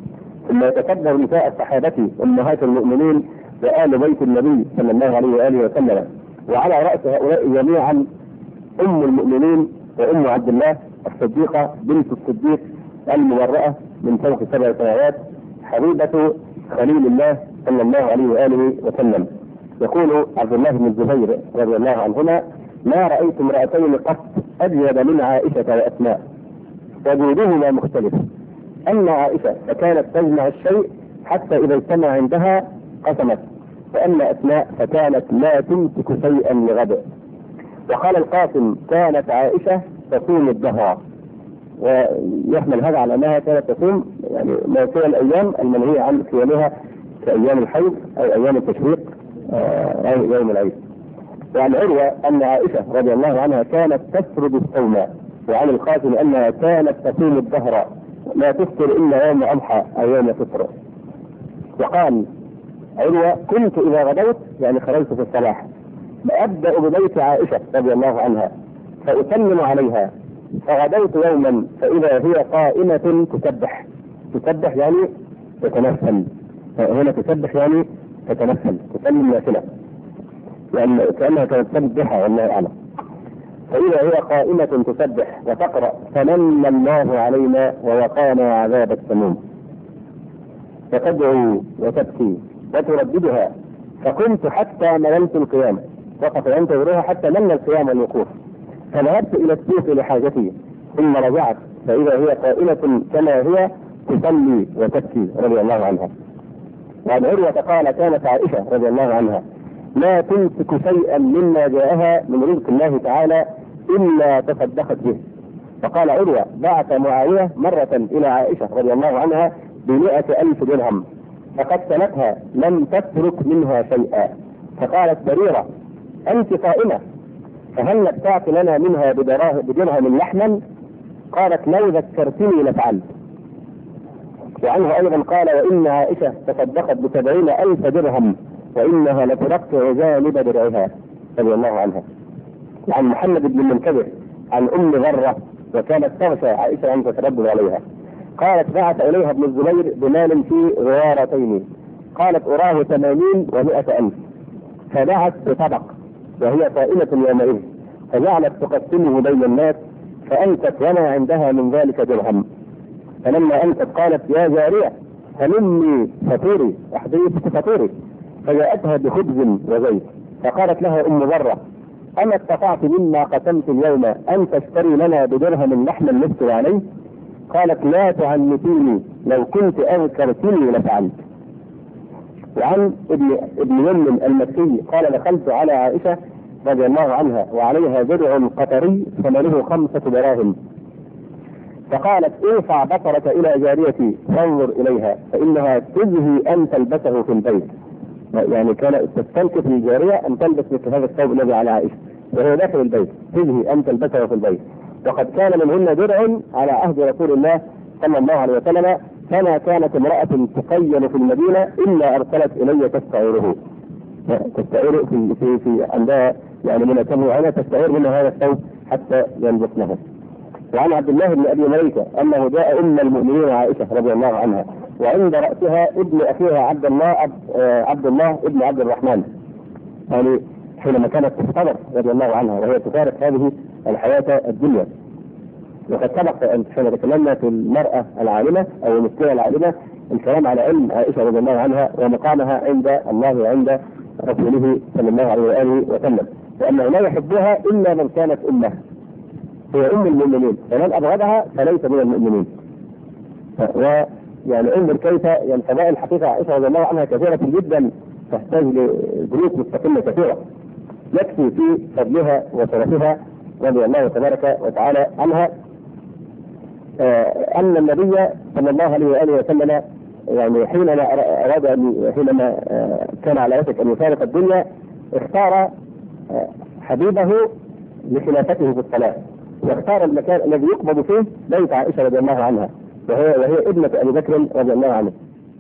ثم يتكبر نساء الصحابة أمهات المؤمنين وآل بيت النبي صلى الله عليه وآله وسلم، وعلى رأس هؤلاء جميعا أم المؤمنين وأم عبد الله الصديقة بنت الصديق المبرأة من فوق سبع سماوات، حبيبة خليل الله صلى الله عليه وآله وسلم. يقول عبد الله بن الزبير رضي الله عنهما: ما رأيت امرأتين قط أجود من عائشة وأسماء، وجودهما مختلف. أما عائشة فكانت تجمع الشيء حتى إذا اجتمع عندها قسمت، وأما أسماء فكانت لا تمسك شيئا لغد. وقال القاسم: كانت عائشة تصوم الدهر، ويحمل هذا على أنها كانت تصوم يعني ما سوى الأيام المنهية عن صيامها كأيام الحيض أو أيام التشريق أو يوم العيد. وعن عروة أن عائشة رضي الله عنها كانت تسرد الصوم، وعن القاسم أنها كانت تصوم الدهر لا تفطر إلا يوم أضحى أو يوم فطر. وقال عروة: كنت إذا غدوت يعني خرجت في الصباح أبدأ ببيت عائشة رضي الله عنها فأسلم عليها، فغدوت يوما فإذا هي قائمة تسبح. تسبح يعني تتنفل، هنا تسبح يعني تتنفل، تسلم نافلة يعني كأنها كانت تسبح والله أعلم. فإذا هي قائمة تسبح وتقرأ: فمن الله علينا ووقانا عذاب السموم، فتدعو وتبكي وترددها، فقمت حتى مللت القيام، وقف ينتظرها حتى مل القيام والوقوف، فذهبت إلى السوق لحاجتي ثم رجعت فإذا هي قائمة كما هي تصلي وتبكي رضي الله عنها. وعن عروة قال: كانت عائشة رضي الله عنها لا تمسك شيئا مما جاءها من رزق الله تعالى إلا تصدقت به. فقال عروة: بعث معاوية مرة إلى عائشة رضي الله عنها بمئة ألف درهم فقد سلتها لم تترك منها شيئا، فقالت بريرة: أنت قائمة فهل نبتعت لنا منها بدرهم لحما؟ قالت: لو ذكرتني لفعلت. وعنه أيضا قال: وإن عائشة تصدقت بسبعين ألف درهم وإنها لترقع جانب درعها رضي الله عنها. وعن محمد بن المنكدر عن أم ذرة وكانت تغشى عائشة أن تتردد عليها، قالت: بعث إليها ابن الزبير بمال في غوارتين، قالت: أراه ثمانين ومائة ألف، فدعت بطبق وهي صائمة يومئذ فجعلت تقسمه بين الناس، فأنتت وما عندها من ذلك درهم. فلما أنتت قالت: يا جارية هلمي فطوري أحضيت فطوري، فجاءتها بخبز وزيت، فقالت لها أم ذرة: أما استطعت مما قسمت اليوم أن تشتري لنا بدرهم لحما نفطر عليه؟ قالت: لا تعنتيني، لو كنت أذكرتني لفعلت. وعن ابن ابن يمن المكي قال: دخلت على عائشة رضي الله عنها وعليها درع قطري ثمنه خمسة دراهم، فقالت: ارفع بصرك إلى جاريتي فانظر إليها فإنها تزهي أن تلبسه في البيت. يعني كانت تستنكف الجارية أن تلبس مثل هذا الثوب الذي على عائشة وهو داخل البيت، تزهي أن تلبسه في البيت. وقد كان منهن درع على عهد رسول الله صلى الله عليه وسلم، فما كانت امرأة تقيل في المدينة إلا أرسلت إلي تستعيره، تستعير في في في عندها يعني مناسبة وأنا تستعير منها هذا الثوب حتى يلبسنه. وعن عبد الله بن أبي مليكة أنه جاء أم المؤمنين عائشة رضي الله عنها وعند رأسها ابن أخيها عبد الله عبد الله ابن عبد الرحمن، يعني حينما كانت تفترض رضي الله عنها وهي تفارق هذه الحياة الدنيا. وقد سبق أن حين تكلمنا في المرأة العالمة أو المسكينة العالمة الكلام على علم عائشة رضي الله عنها ومقامها عند الله وعند رسوله صلى الله عليه وآله وسلم، وأنه لا يحبها إلا من كانت أمه، هي أم المؤمنين، فمن أبغضها فليس من المؤمنين. ويعني انظر كيف يعني فضائل الحقيقة عائشة رضي الله عنها كثيرة جدا تحتاج لدروس مستقلة كثيرة. يكفي في فضلها وشرفها رضي الله تبارك وتعالى عنها أن النبي صلى الله عليه وآله وسلم يعني حينما أراد أن حينما كان على وشك أن يفارق الدنيا اختار حبيبه لخلافته في الصلاة، واختار المكان الذي يقبض فيه بيت عائشة رضي الله عنها وهي وهي ابنة أبي بكر رضي الله عنه.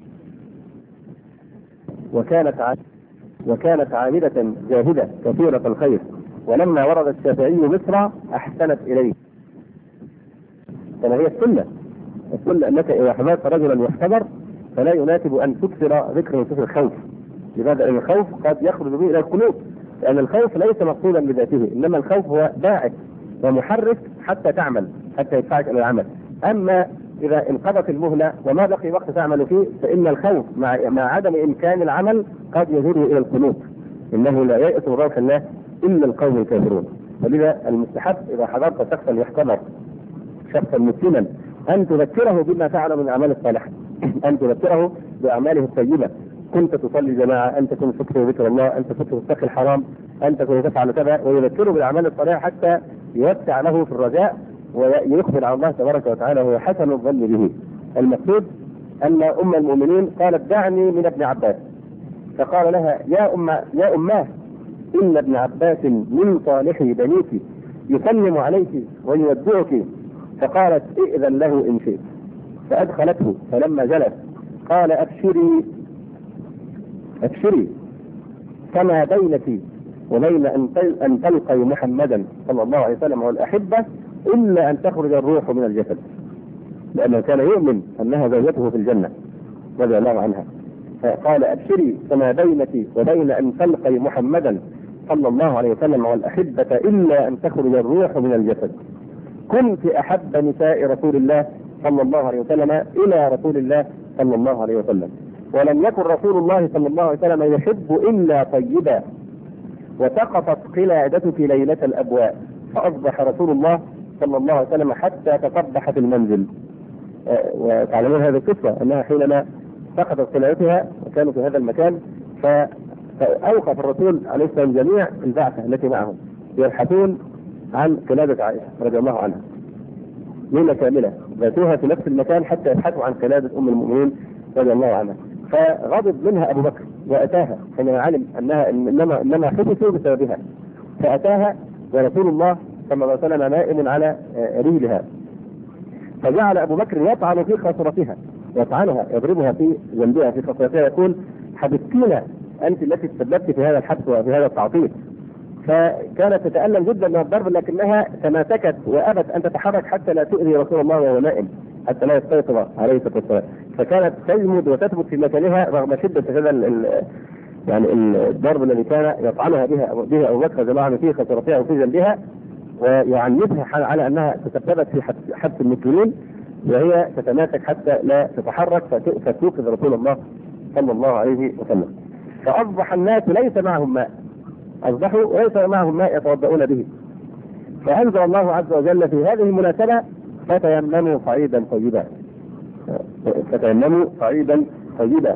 وكانت وكانت عاملة جاهدة كثيرة الخير، ولما ورد الشافعي مصر أحسنت إليه. كما هي السنة السنة أنك إذا حملت رجلا يختبر فلا يناسب أن تكثر ذكر نصوص الخوف. لماذا؟ لأن الخوف قد يخرج به إلى القلوب، لأن الخوف ليس مقصودا بذاته، إنما الخوف هو باعث ومحرك حتى تعمل، حتى يدفعك إلى العمل. أما إذا انقضت المهلة وما بقي وقت تعمل فيه، فإن الخوف مع, مع عدم إمكان العمل قد يجر إلى القنوط. إنه لا يأس من روح الله إلا القوم الكافرون. ولذا المستحب إذا حضرت شخصا يحتضر، شخصا مسلما، أن تذكره بما فعل من الأعمال الصالحة، أن تذكره بأعماله الطيبة. كنت تصلي جماعة، أنت كنت تذكر ذكر الله، أنت كنت تتقي الحرام، أنت كنت تفعل كذا، ويذكره بالأعمال الصالحة حتى يوسع له في الرجاء ويقبل على الله تبارك وتعالى وهو حسن الظن به. المقصود أن أم المؤمنين قالت دعني من ابن عباس، فقال لها يا أم يا أماه إن ابن عباس من صالح بنيك يسلم عليك ويودعك. فقالت ائذن له إن شئت. فأدخلته، فلما جلس قال أبشري أبشري فما بينك وبين أن تلقي محمدا صلى الله عليه وسلم والأحبة إلا أن تخرج الروح من الجسد، لأنه كان يؤمن أنها زوجته في الجنة رضي الله عنها. فقال أبشري فما بينك وبين أن تلقي محمدا صلى الله عليه وسلم والأحبة إلا أن تخرج الروح من الجسد. كنت أحب نساء رسول الله صلى الله عليه وسلم إلى رسول الله صلى الله عليه وسلم، ولم يكن رسول الله صلى الله عليه وسلم يحب إلا طيبا، وسقطت قلادتك ليلة الأبواء، فأصبح رسول الله صلى الله عليه وسلم حتى تصبح في المنزل. أه وتعلمون هذه القصة أنها حينما سقطت قلادتها وكانوا في هذا المكان، فأوقف الرسول عليه السلام جميع البعثة التي معهم يبحثون عن قلادة عائشة رضي الله عنها ليلة كاملة، باتوها في نفس المكان حتى يبحثوا عن قلادة أم المؤمنين رضي الله عنها. فغضب منها أبو بكر وأتاها حينما علم أنها إنما إنما حدثوا بسببها، فأتاها ورسول الله صلى الله عليه وسلم نائم على رجلها، فجعل أبو بكر يطعن في خصرتها، يطعنها يضربها في جنبها في خصرتها، يقول حبستينا أنت التي تسببت في هذا الحبس وفي هذا التعطيل. فكانت تتألم جدا من الضرب، لكنها تماسكت وأبت أن تتحرك حتى لا تؤذي رسول الله وهو نائم، حتى لا يستيقظ عليه الصلاة والسلام. فكانت تجمد وتثبت في مكانها رغم شدة هذا يعني الضرب الذي كان يطعنها بها به أبو بكر رضي الله عنه في خصرتها وفي جنبها، ويعنفها على أنها تسببت في حبس المسلمين، وهي تتماسك حتى لا تتحرك فتوقظ رسول الله صلى الله عليه وسلم. فأصبح الناس ليس معهم ماء، أصبحوا وليس معهم ماء يتوضؤون به، فأنزل الله عز وجل في هذه المناسبة فتيمموا صعيدا طيبا، فتيمموا صعيدا طيبا.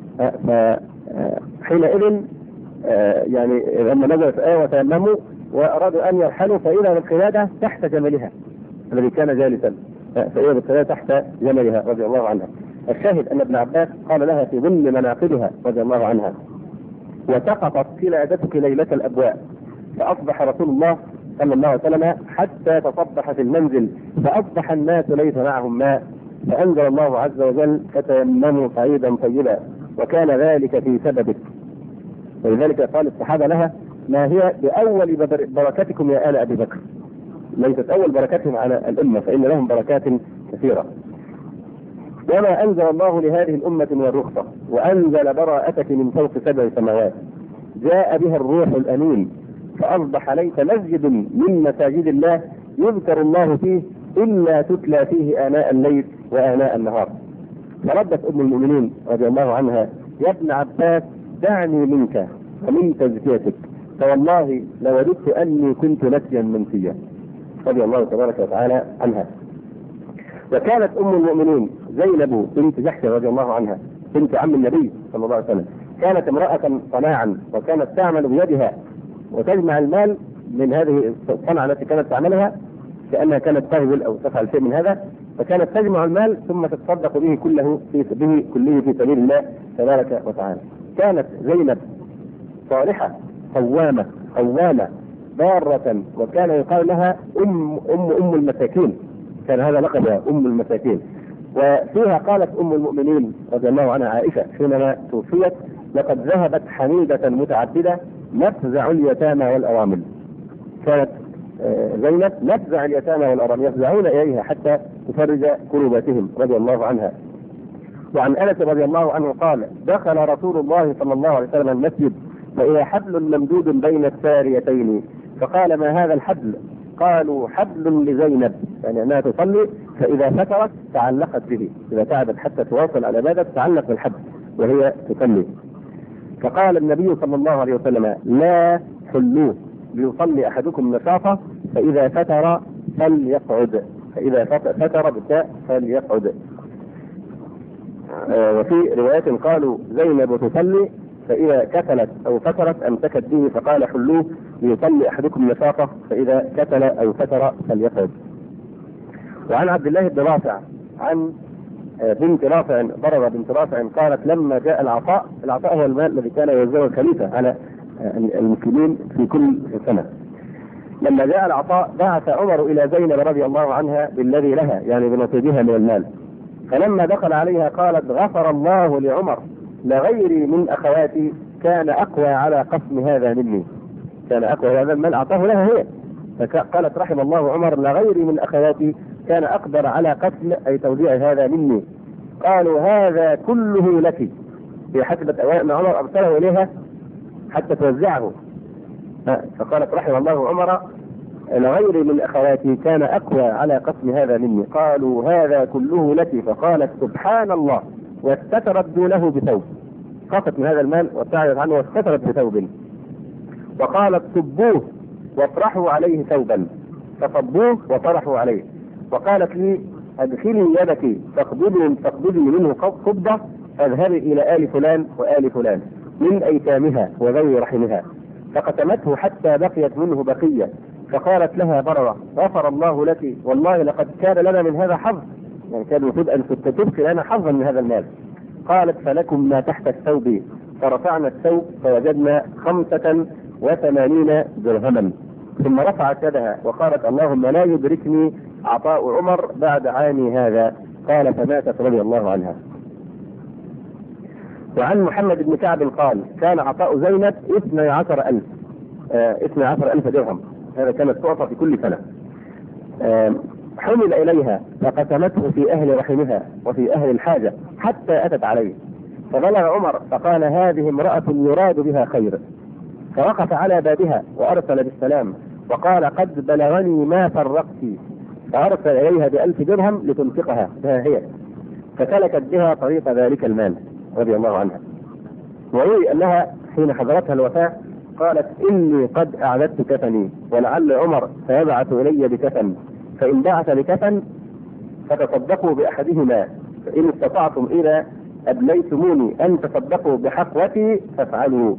فحينئذ يعني لما نزلت آية وتيمموا وأرادوا أن يرحلوا فإذا بالقلادة تحت جملها الذي كان جالسا، فإذا بالقلادة تحت جملها رضي الله عنها. الشاهد أن ابن عباس قال لها في ضمن مناقبها رضي الله عنها وسقطت قلادتك ليلة الأبواء، فأصبح رسول الله صلى الله عليه وسلم حتى تصبح في المنزل، فأصبح الناس ليس معهم ماء، فأنزل الله عز وجل فتيمموا صعيدا طيبا، وكان ذلك في سببك. ولذلك قال الصحابة لها ما هي بأول بركتكم يا آل أبي بكر، ليست أول بركتهم على الأمة، فإن لهم بركات كثيرة. وما أنزل الله لهذه الأمة من الرخصة، وأنزل براءتك من فوق سبع سماوات، جاء بها الروح الأمين، فأصبح ليس مسجد من مساجد الله يذكر الله فيه إلا تتلى فيه آناء الليل وآناء النهار. فردت أم المؤمنين رضي الله عنها يا ابن عباس دعني منك ومن تزكيتك، فوالله لوددت أني كنت نسيا منسيا، رضي الله تبارك وتعالى عنها. وكانت أم المؤمنين زينب بنت جحش رضي الله عنها بنت عم النبي صلى الله عليه وسلم، كانت امرأة صناعا، وكانت تعمل بيدها وتجمع المال من هذه الصنعة التي كانت تعملها، لأنها كانت تغزل أو تفعل شيء من هذا، فكانت تجمع المال ثم تتصدق به كله في به كله في سبيل الله تبارك وتعالى. كانت زينب صالحة قوامة قوامة بارة، وكان يقال لها أم أم أم المساكين، كان هذا لقبها أم المساكين. وفيها قالت أم المؤمنين رضي الله عنها عائشة حينما توفيت لقد ذهبت حميدة متعبدة نفزع اليتامى والأرامل. كانت زينب نفزع اليتامى والأرامل، يفزعون إليها حتى تفرج كرباتهم رضي الله عنها. وعن أنس رضي الله عنه قال دخل رسول الله صلى الله عليه وسلم المسجد فإذا حبل ممدود بين الساريتين فقال ما هذا الحبل؟ قالوا حبل لزينب، يعني أنها تصلي فإذا فترت تعلقت به، إذا تعبت حتى تواصل على عبادة تعلق بالحبل وهي تصلي. فقال النبي صلى الله عليه وسلم لا حلوه ليصلي أحدكم نشاطه فإذا فتر فليقعد، فإذا فتر بالتاء فليقعد. آه وفي روايات قالوا زينب تصلي فإذا كتلت أو فترت أمسكت به فقال حلوه ليصلي أحدكم نشاطه فإذا كتل أو فتر فليقعد. وعن عبد الله بن رافع عن بنت رافع ضرب بنت رافع قالت لما جاء العطاء، العطاء هو المال الذي كان يوزعه الخليفة على المسلمين في كل سنة. لما جاء العطاء بعث عمر إلى زينب رضي الله عنها بالذي لها، يعني بنصيبها من المال. فلما دخل عليها قالت غفر الله لعمر لغيري من أخواتي كان أقوى على قسم هذا مني، كان أقوى هذا المال أعطاه لها هي. فقالت رحم الله عمر لغيري من أخواتي كان أقدر على قسم أي توزيع هذا مني. قالوا هذا كله لك، هي حسبت أن عمر أرسله إليها حتى توزعه. فقالت رحم الله عمر لغيري من أخواتي كان أقوى على قسم هذا مني. قالوا هذا كله لك، فقالت سبحان الله واستترت دونه بثوب، خافت من هذا المال وابتعدت عنه واستترت بثوب. وقالت صبوه واطرحوا عليه ثوبا، فصبوه وطرحوا عليه. وقالت لي ادخلي يدك تقبضي تقبضي منه قبضة اذهبي الى آل فلان وآل فلان من ايتامها وذوي رحمها، فقتمته حتى بقيت منه بقية. فقالت لها بررة غفر الله لك والله لقد كان لنا من هذا حظ، يعني كان المفروض ان تبقي لنا حظا من هذا المال. قالت فلكم ما تحت الثوب، فرفعنا الثوب فوجدنا خمسة وثمانين درهما. ثم رفعت يدها وقالت اللهم لا يدركني عطاء عمر بعد عامي هذا. قال فماتت رضي الله عنها. وعن محمد بن كعب قال كان عطاء زينب اثني عشر ألف اثني عشر ألف درهم، هذا كانت تعطى في كل سنة. حمل إليها فقسمته في أهل رحمها وفي أهل الحاجة حتى أتت عليه، فبلغ عمر فقال هذه امرأة يراد بها خير، فوقف على بابها وأرسل بالسلام وقال قد بلغني ما فرقت، فأرسل إليها بألف درهم لتنفقها بها هي، فسلكت بها طريق ذلك المال رضي الله عنها. ويروي أنها حين حضرتها الوفاة قالت إني قد أعددت كفني ولعل عمر سيبعث إلي بكفن، فإن بعث بكفن فتصدقوا بأحدهما، فإن استطعتم إذا أبليتموني أن تصدقوا بحقوتي فافعلوا.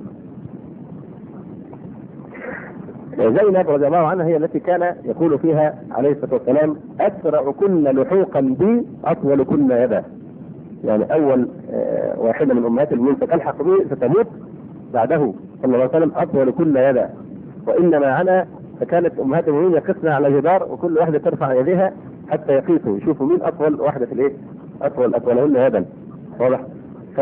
زينب رضي الله عنها هي التي كان يقول فيها عليه الصلاة والسلام أسرع كل لحوقا بي أطول كل يدا، يعني أول آه واحدة من أمهات المؤمنين ستلحق به ستموت بعده صلى الله عليه وسلم أطول كل يدا. وإنما عنا فكانت أمهات المؤمنين يقصن على جدار وكل واحدة ترفع يديها حتى يقيسوا يشوفوا مين أطول واحدة في الإيه أطول أطولهن يدا، واضح؟ ف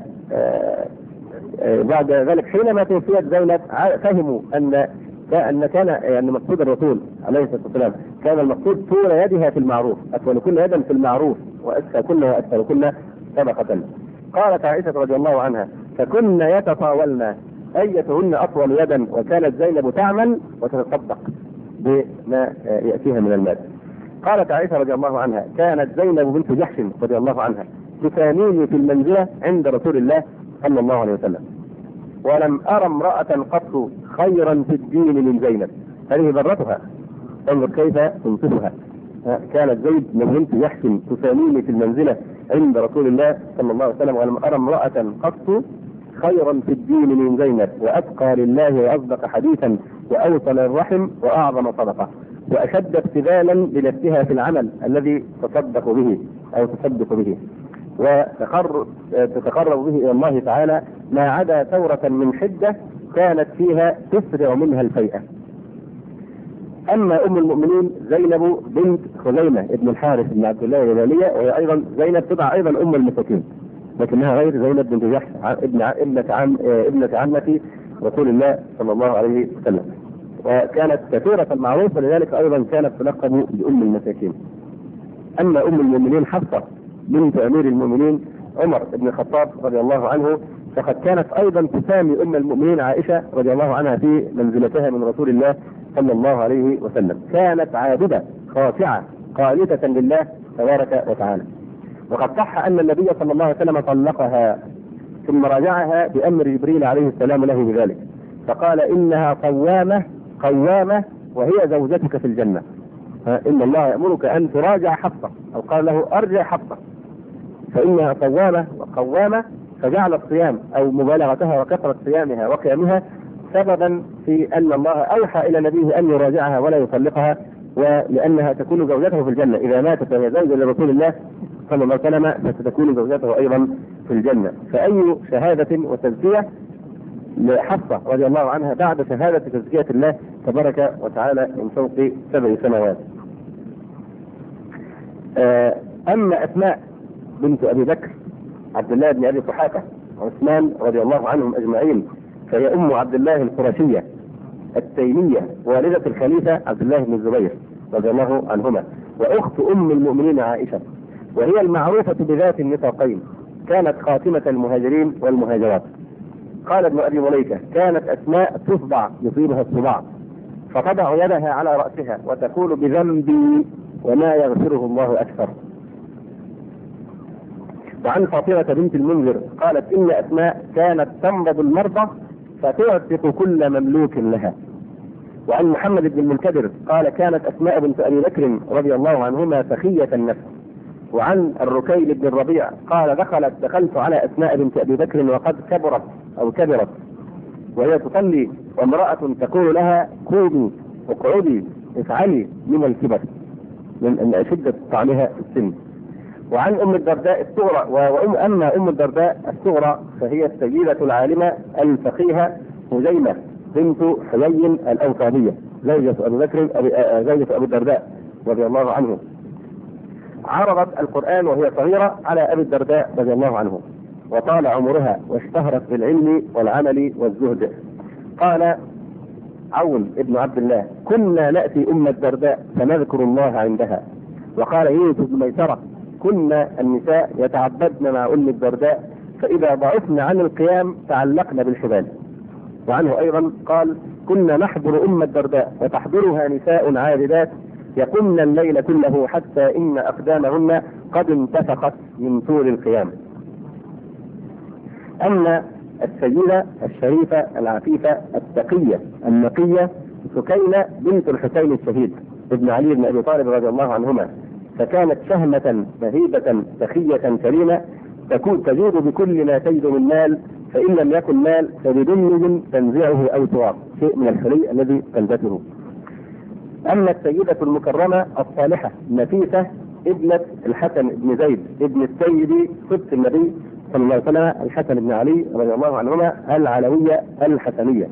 بعد ذلك حينما توفيت زينب فهموا أن أن كان يعني مقصود الرسول عليه الصلاة والسلام كان المقصود طول يدها في المعروف، أطول كل يدا في المعروف وأسفل كل وأسفل كل طبقة. قالت عائشة رضي الله عنها فكن يتطاولن أيتهن أطول يدا، وكانت زينب تعمل وتتصدق بما يأتيها من المال. قالت عائشة رضي الله عنها كانت زينب بنت جحش رضي الله عنها تثانيني في المنزلة عند رسول الله صلى الله عليه وسلم، ولم أرى امرأة قط خيرا في الدين من زينب. هذه برتها، انظر كيف تنصفها. كانت زيد بنت جحش تثانيني في المنزلة عند رسول الله صلى الله عليه وسلم، ولم أرى امرأة قط خيرا في الدين من زينب، وأتقى لله وأصدق حديثا وأوصل الرحم وأعظم صدقة، وأشد ابتذالا لنفسها في العمل الذي تصدق به أو تصدق به، وتتقرب به إلى الله تعالى ما عدا ثورة من حدة كانت فيها تسرع منها الفيئة. أما أم المؤمنين زينب بنت خزيمة ابن الحارث بن عبد الله الهلالية، وهي أيضا زينب تدعى أيضا أم المساكين، لكنها غير زينب بنت جحش ابن ابنة عم ابنة عمة رسول الله صلى الله عليه وسلم، وكانت كثيرة المعروف، ولذلك أيضا كانت تلقب بأم المساكين. أما أم المؤمنين حفصة بنت أمير المؤمنين عمر بن الخطاب رضي الله عنه فقد كانت ايضا تسامي ام المؤمنين عائشه رضي الله عنها في منزلتها من رسول الله صلى الله عليه وسلم. كانت عابده خاشعه قانتة لله تبارك وتعالى. وقد صح ان النبي صلى الله عليه وسلم طلقها ثم راجعها بامر جبريل عليه السلام له بذلك، فقال انها قوامه قوامه وهي زوجتك في الجنه. ان الله يامرك ان تراجع حفصه، او قال له ارجع حفصه فانها قوامه وقوامه، فجعل الصيام او مبالغتها وكثره صيامها وقيامها سببا في ان الله اوحى الى نبيه ان يراجعها ولا يطلقها، ولانها تكون زوجته في الجنه. اذا ماتت وهي زوجه لرسول الله صلى الله عليه وسلم فستكون زوجته ايضا في الجنه. فاي شهاده وتزكيه لحفصه رضي الله عنها بعد شهاده تزكيه الله تبارك وتعالى من فوق سبع سنوات. اما اسماء بنت ابي بكر عبد الله بن ابي قحافه وعثمان رضي الله عنهم اجمعين فهي ام عبد الله القرشيه التيميه والده الخليفه عبد الله بن الزبير رضي الله عنهما، واخت ام المؤمنين عائشه، وهي المعروفه بذات النطاقين، كانت خاتمه المهاجرين والمهاجرات. قال ابن ابي مليكه كانت اسماء تصبع يصيبها الصباع فتضع يدها على راسها وتقول بذنبي وما يغفره الله اكثر. وعن فاطمه بنت المنذر قالت ان اسماء كانت تمرض المرضى فتعتق كل مملوك لها. وعن محمد بن المنكدر قال كانت اسماء بنت ابي بكر رضي الله عنهما سخيه النفس. وعن الركيل بن الربيع قال دخلت دخلت على اسماء بنت ابي بكر وقد كبرت او كبرت وهي تصلي وامراه تقول لها قومي اقعدي افعلي من الكبر من شده طعمها في السن. وعن ام الدرداء الصغرى وام اما ام الدرداء الصغرى فهي السيده العالمه الفقيهه هزيمه بنت حيي الاوصابيه زوجة ابي بكر زوجة ابي الدرداء رضي الله عنه. عرضت القرآن وهي صغيرة على ابي الدرداء رضي الله عنه وطال عمرها واشتهرت بالعلم والعمل والزهد. قال عون ابن عبد الله كنا نأتي ام الدرداء فنذكر الله عندها. وقال يونس بن ميسرة كنا النساء يتعبدن مع ام الدرداء فاذا ضعفن عن القيام تعلقن بالحبال. وعنه ايضا قال كنا نحضر ام الدرداء وتحضرها نساء عابدات يقمن الليل كله حتى ان اقدامهن قد انتفخت من طول القيام. اما السيدة الشريفة العفيفة التقية النقية سكينة بنت الحسين الشهيد ابن علي بن ابي طالب رضي الله عنهما، فكانت شهمة مهيبة سخية كريمة تكون تجود بكل ما تجد من مال، فإن لم يكن مال فبدنج تنزعه أو توار شيء من الحلي الذي تلبسه. أما السيدة المكرمة الصالحة نفيسة ابنة الحسن بن زيد ابن السيد سبط النبي صلى الله عليه وسلم الحسن بن علي رضي الله عنهما العلوية الحسنية،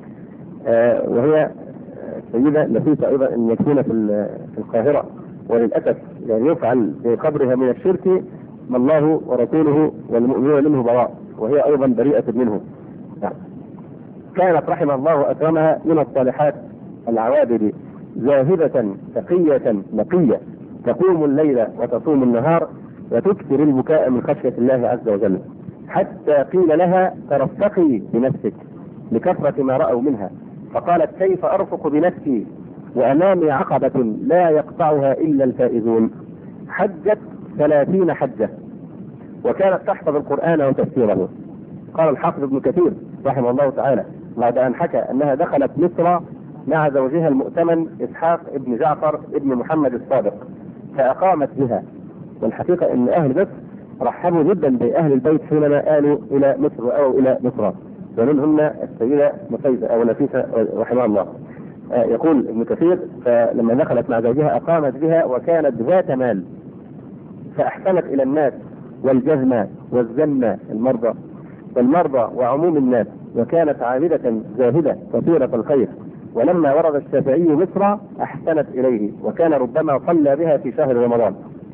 آه وهي السيدة نفيسة أيضا المدفونة في القاهرة، وللأسف يعني يفعل في قبرها من الشرك ما الله ورسوله والمؤمنون منه براء، وهي ايضا بريئة منه. يعني كانت رحم الله واكرمها من الصالحات العوابد زاهدة تقية نقية تقوم الليل وتصوم النهار وتكثر البكاء من خشية الله عز وجل، حتى قيل لها ترفقي بنفسك لكثرة ما رأوا منها، فقالت كيف ارفق بنفسي وامامي عقبة لا يقطعها الا الفائزون. حجت ثلاثين حجة وكانت تحفظ القرآن وتفسيره. قال الحافظ ابن كثير رحمه الله تعالى بعد ان حكى انها دخلت مصر مع زوجها المؤتمن اسحاق ابن جعفر ابن محمد الصادق فاقامت بها، والحقيقة ان اهل مصر رحبوا جدا باهل البيت حينما قالوا الى مصر او الى مصر، ومنهن السيدة نفيسة او نفيسة رحمه الله. آه يقول ابن كثير فلما دخلت مع زوجها اقامت بها وكانت ذات مال فاحسنت الى الناس والجزمة والزمة المرضى والمرضى وعموم الناس، وكانت عابدة زاهدة كثيرة الخير. ولما ورد الشافعي مصر احسنت اليه وكان ربما صلى بها في شهر رمضان.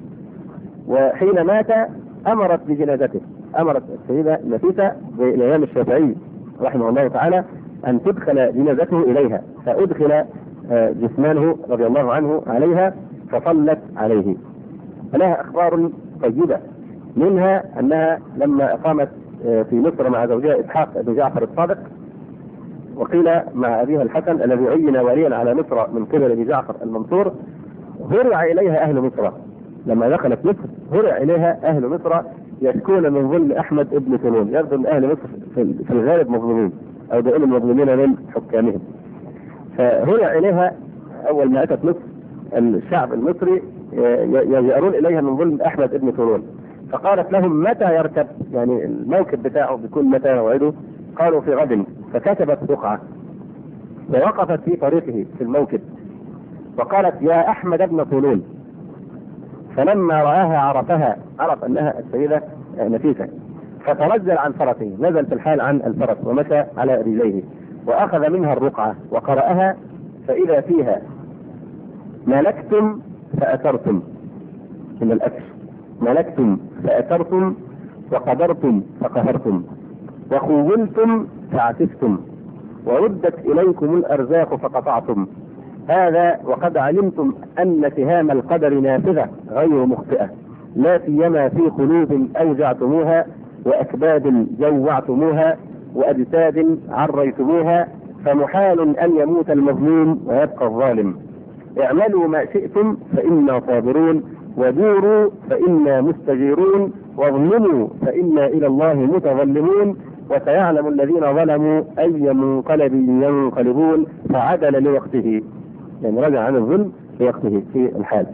وحين مات امرت بجنازته، امرت السيدة نفيسة بالامام الشافعي رحمه الله تعالى ان تدخل جنازته اليها، فادخل جثمانه رضي الله عنه عليها فصلت عليه. لها اخبار طيبة منها أنها لما أقامت في مصر مع زوجها إسحاق بن جعفر الصادق، وقيل مع أبيها الحسن الذي عين واليا على مصر من قبل أبي جعفر المنصور، هرع إليها أهل مصر. لما دخلت مصر هرع إليها أهل مصر يشكون من ظلم أحمد ابن طولون. يبدو أن أهل مصر في الغالب مظلومين أو دائما مظلومين من حكامهم. فهرع إليها أول ما أتت مصر الشعب المصري يجأرون إليها من ظلم أحمد ابن طولون، فقالت لهم متى يركب، يعني الموكب بتاعه بيكون متى موعده؟ قالوا في غد. فكتبت رقعة ووقفت في طريقه في الموكب وقالت يا أحمد ابن طولون، فلما رآها عرفها، عرف أنها السيدة نفيسة، فترجل عن فرسه، نزل في الحال عن الفرس ومشى على رجليه وأخذ منها الرقعة وقرأها، فإذا فيها ملكتم فأثرتم من الأكس، ملكتم فأثرتم وقدرتم فقهرتم وخولتم فعسفتم وردت إليكم الأرزاق فقطعتم، هذا وقد علمتم أن سهام القدر نافذة غير مخطئة، لا سيما في قلوب أوجعتموها وأكباد جوعتموها وأجساد عريتموها، فمحال أن يموت المظلوم ويبقى الظالم. اعملوا ما شئتم فإنا صابرون، ودوروا فإنا مستجيرون، واظلموا فإنا إلى الله متظلمون، وسيعلم الذين ظلموا أي منقلب ينقلبون، فعدل لوقته، يعني رجع عن الظلم لوقته في الحال.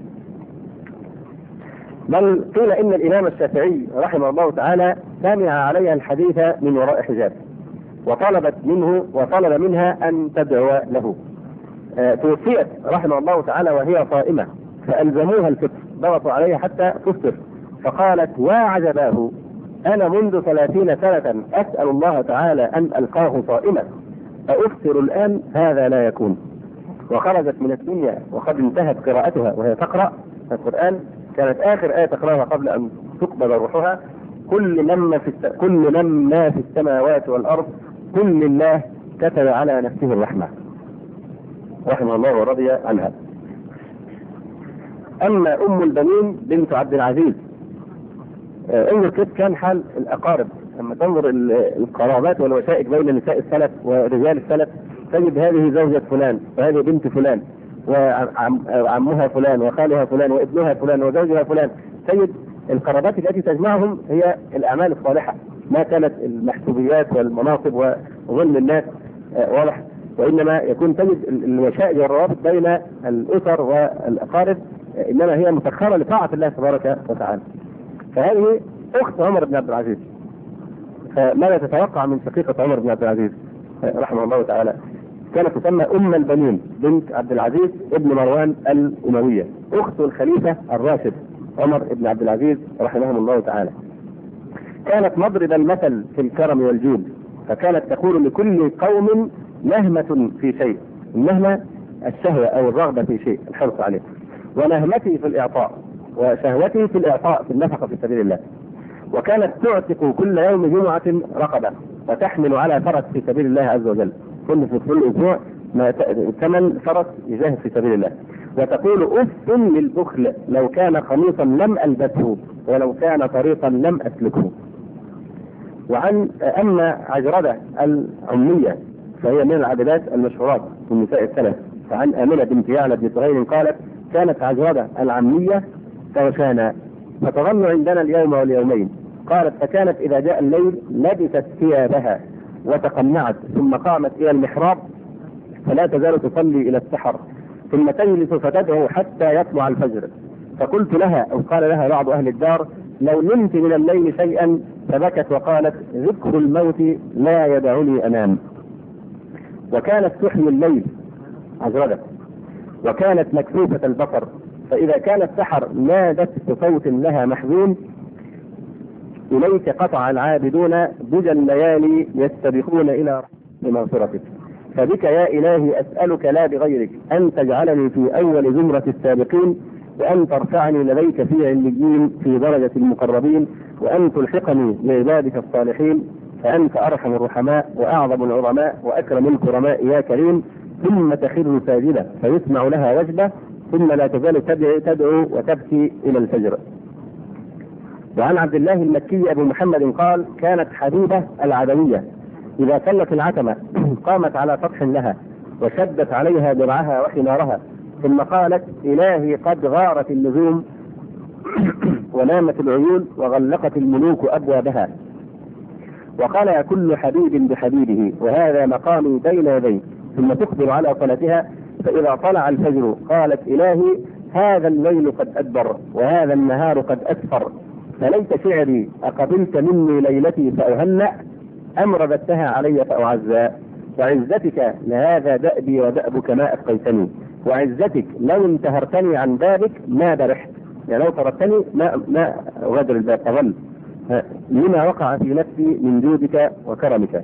بل قيل إن الإمام الشافعي رحمه الله تعالى سمع عليها الحديث من وراء حجاب، وطلبت منه وطلب منها أن تدعو له. آه توفيت رحمه الله تعالى وهي صائمة، فألزموها الفطر، ضغطوا عليها حتى تفطر، فقالت وعجباه أنا منذ ثلاثين سنة أسأل الله تعالى أن ألقاه صائما، أفطر الآن؟ هذا لا يكون. وخرجت من الدنيا وقد انتهت قراءتها وهي تقرأ القرآن، كانت آخر آية تقرأها قبل أن تقبل روحها: كل من في الس... كل من ما في السماوات والأرض كل الله كتب على نفسه الرحمة، رحمه الله ورضي عنها. أما أم البنين بنت عبد العزيز، انظر كيف كان حال الأقارب لما تنظر القرابات والوثائق بين نساء السلف ورجال السلف، تجد هذه زوجة فلان وهذه بنت فلان وعمها فلان وخالها فلان وابنها فلان وزوجها فلان، تجد القرابات التي تجمعهم هي الأعمال الصالحة، ما كانت المحسوبيات والمناصب وظلم الناس واضح، وإنما يكون تجد الوشائج والروابط بين الأسر والأقارب إنما هي مسخرة لطاعة الله تبارك وتعالى. فهذه أخت عمر بن عبد العزيز، فماذا تتوقع من شقيقة عمر بن عبد العزيز رحمه الله تعالى؟ كانت تسمى أم البنين بنت عبد العزيز ابن مروان الأموية، أخت الخليفة الراشد عمر بن عبد العزيز رحمه الله تعالى. كانت مضرب المثل في الكرم والجود، فكانت تقول لكل قوم نهمة في شيء، النهمة الشهوة أو الرغبة في شيء، الحرص عليه، ونهمتي في الإعطاء وشهوتي في الإعطاء في النفقة في سبيل الله. وكانت تعتق كل يوم جمعة رقبة وتحمل على فرس في سبيل الله عز وجل، كل في كل أسبوع ثمن فرس يجاهد في سبيل الله. وتقول أف للبخل لو كان قميصا لم ألبسه ولو كان طريقا لم أسلكه. وعن أما عجردة العمية فهي من العابدات المشهورات من نساء السلف، فعن آمنة بنت يعلى بن صهيب قالت كانت عجردة العمية توشانا فتظل عندنا اليوم واليومين، قالت فكانت إذا جاء الليل لبست ثيابها وتقنعت ثم قامت إلى المحراب فلا تزال تصلي إلى السحر، ثم تجلس فتدعو حتى يطلع الفجر. فقلت لها أو قال لها بعض أهل الدار لو نمت من الليل شيئا، فبكت وقالت ذكر الموت لا يدعني أنام. وكانت تحيي الليل عجردة، وكانت مكفوفة البصر، فإذا كان السحر نادت بصوت لها محزون إليك قطع العابدون بجى الليالي يستبقون إلى مغفرتك، فبك يا إلهي أسألك لا بغيرك أن تجعلني في أول زمرة السابقين، وأن ترفعني لديك في عليين في درجة المقربين، وأن تلحقني بعبادك الصالحين، فأنت أرحم الرحماء وأعظم العظماء وأكرم الكرماء يا كريم. ثم تخر ساجدة فيسمع لها وجبة، ثم لا تزال تدعو, تدعو وتبكي إلى الفجر. وعن عبد الله المكي أبو محمد قال: كانت حبيبة العدوية إذا صلت العتمة قامت على سطح لها وشدت عليها درعها وحمارها، ثم قالت: إلهي قد غارت النجوم ونامت العيون وغلقت الملوك أبوابها. وقال: يا كل حبيب بحبيبه، وهذا مقامي بين يدي. ثم تقبل على صلاتها، فإذا طلع الفجر قالت: إلهي هذا الليل قد أدبر وهذا النهار قد أسفر، فليت شعري أقبلت مني ليلتي فأهنأ أم رددتها علي فأعزى. وعزتك لهذا دأبي ودأبك ما أبقيتني، وعزتك لو انتهرتني عن بابك ما برحت، يعني لو طردتني ما ما أغادر الباب أظل لما وقع في نفسي من جودك وكرمك.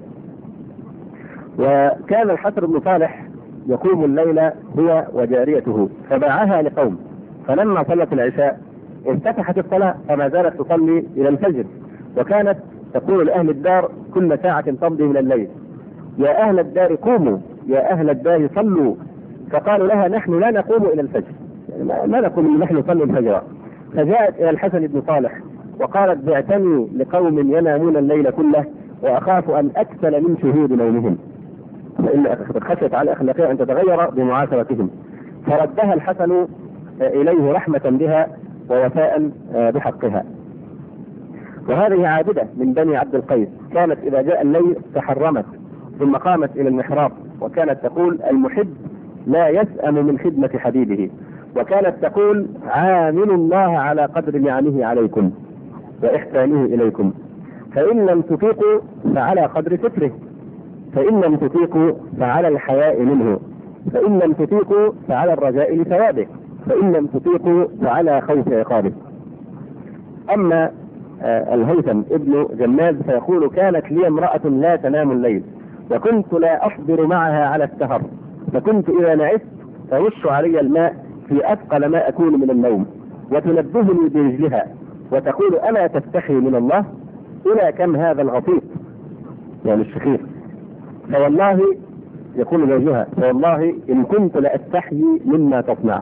وكان الحسن بن صالح يقوم الليل هو وجاريته، فباعها لقوم، فلما صلت العشاء انفتحت الصلاة فما زالت تصلي إلى الفجر، وكانت تقول لأهل الدار كل ساعة تمضي من الليل: يا أهل الدار قوموا، يا أهل الدار صلوا. فقالوا لها: نحن لا نقوم إلى الفجر، يعني ما نقوم نحن نصلي الفجر. فجاءت إلى الحسن بن صالح وقالت: بعتني لقوم ينامون الليل كله وأخاف أن أكسل من شهود نومهم، فإن خشيت على أخلاقها أن تتغير بمعاشرتهم. فردها الحسن إليه رحمة بها ووفاء بحقها. وهذه عابدة من بني عبد القيس، كانت إذا جاء الليل تحرمت ثم قامت إلى المحراب، وكانت تقول: المحب لا يسأم من خدمة حبيبه. وكانت تقول: عاملوا الله على قدر نعمه عليكم وإحسانه إليكم، فإن لم تطيقوا فعلى قدر ستره، فإن لم تطيقوا فعلى الحياء منه، فإن لم تطيقوا فعلى الرجاء لثوابه، فإن لم تطيقوا فعلى خوف عقابه. أما آه الهيثم ابن جماز فيقول: كانت لي امرأة لا تنام الليل، وكنت لا أصبر معها على السهر، فكنت إذا نعست فوش علي الماء في أثقل ما أكون من النوم، وتنبهني برجلها وتقول: ألا تستحي من الله؟ إلى كم هذا الغطيط، يعني الشخير. فوالله، يقول زوجها: فوالله إن كنت لأستحيي مما تصنع.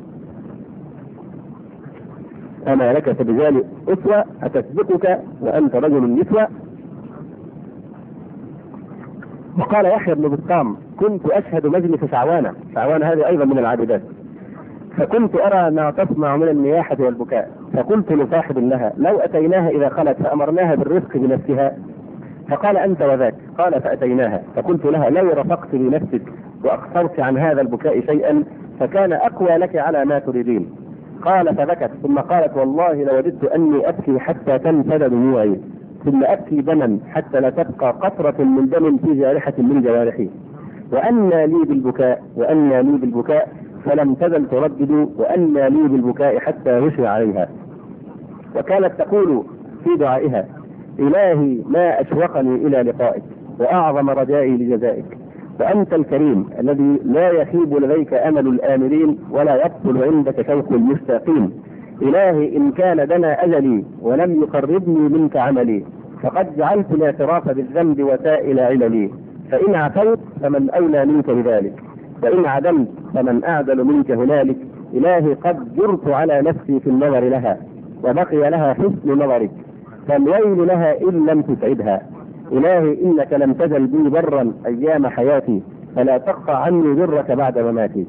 أما لك برجال أسوة أتسبقك وأنت رجل نسوة. وقال يحيى بن بسطام: كنت أشهد مجلس شعوانة، شعوانة هذه أيضا من العابدات، فكنت أرى ما تصنع من النياحة والبكاء، فقلت لصاحب لها: لو أتيناها إذا خلت فأمرناها بالرفق بنفسها. فقال: أنت وذاك. قال: فأتيناها، فقلت لها: لو رفقت بنفسك وأقصرت عن هذا البكاء شيئا فكان أقوى لك على ما تريدين. قال: فبكت، ثم قالت: والله لوددت أني أبكي حتى تنفد دموعي، ثم أبكي دما حتى لا تبقى قطرة من دم في جارحة من جوارحي، وأنى لي بالبكاء وأنى لي بالبكاء، فلم تزل تردد: وأنى لي بالبكاء حتى وشي عليها. وكانت تقول في دعائها: إلهي ما أشوقني إلى لقائك وأعظم رجائي لجزائك، وأنت الكريم الذي لا يخيب لديك أمل الآملين ولا يبطل عندك شوق المشتاقين. إلهي إن كان دنا أجلي ولم يقربني منك عملي، فقد جعلت الاعتراف بالذنب وسائل عللي، فإن عفوت فمن أولى منك بذلك، وإن عدمت فمن أعدل منك هنالك. إلهي قد جرت على نفسي في النظر لها، وبقي لها حسن نظرك، فالويل لها إن لم تسعدها. إلهي إنك لم تزل بي برا أيام حياتي، فلا تقطع عني برك بعد مماتي.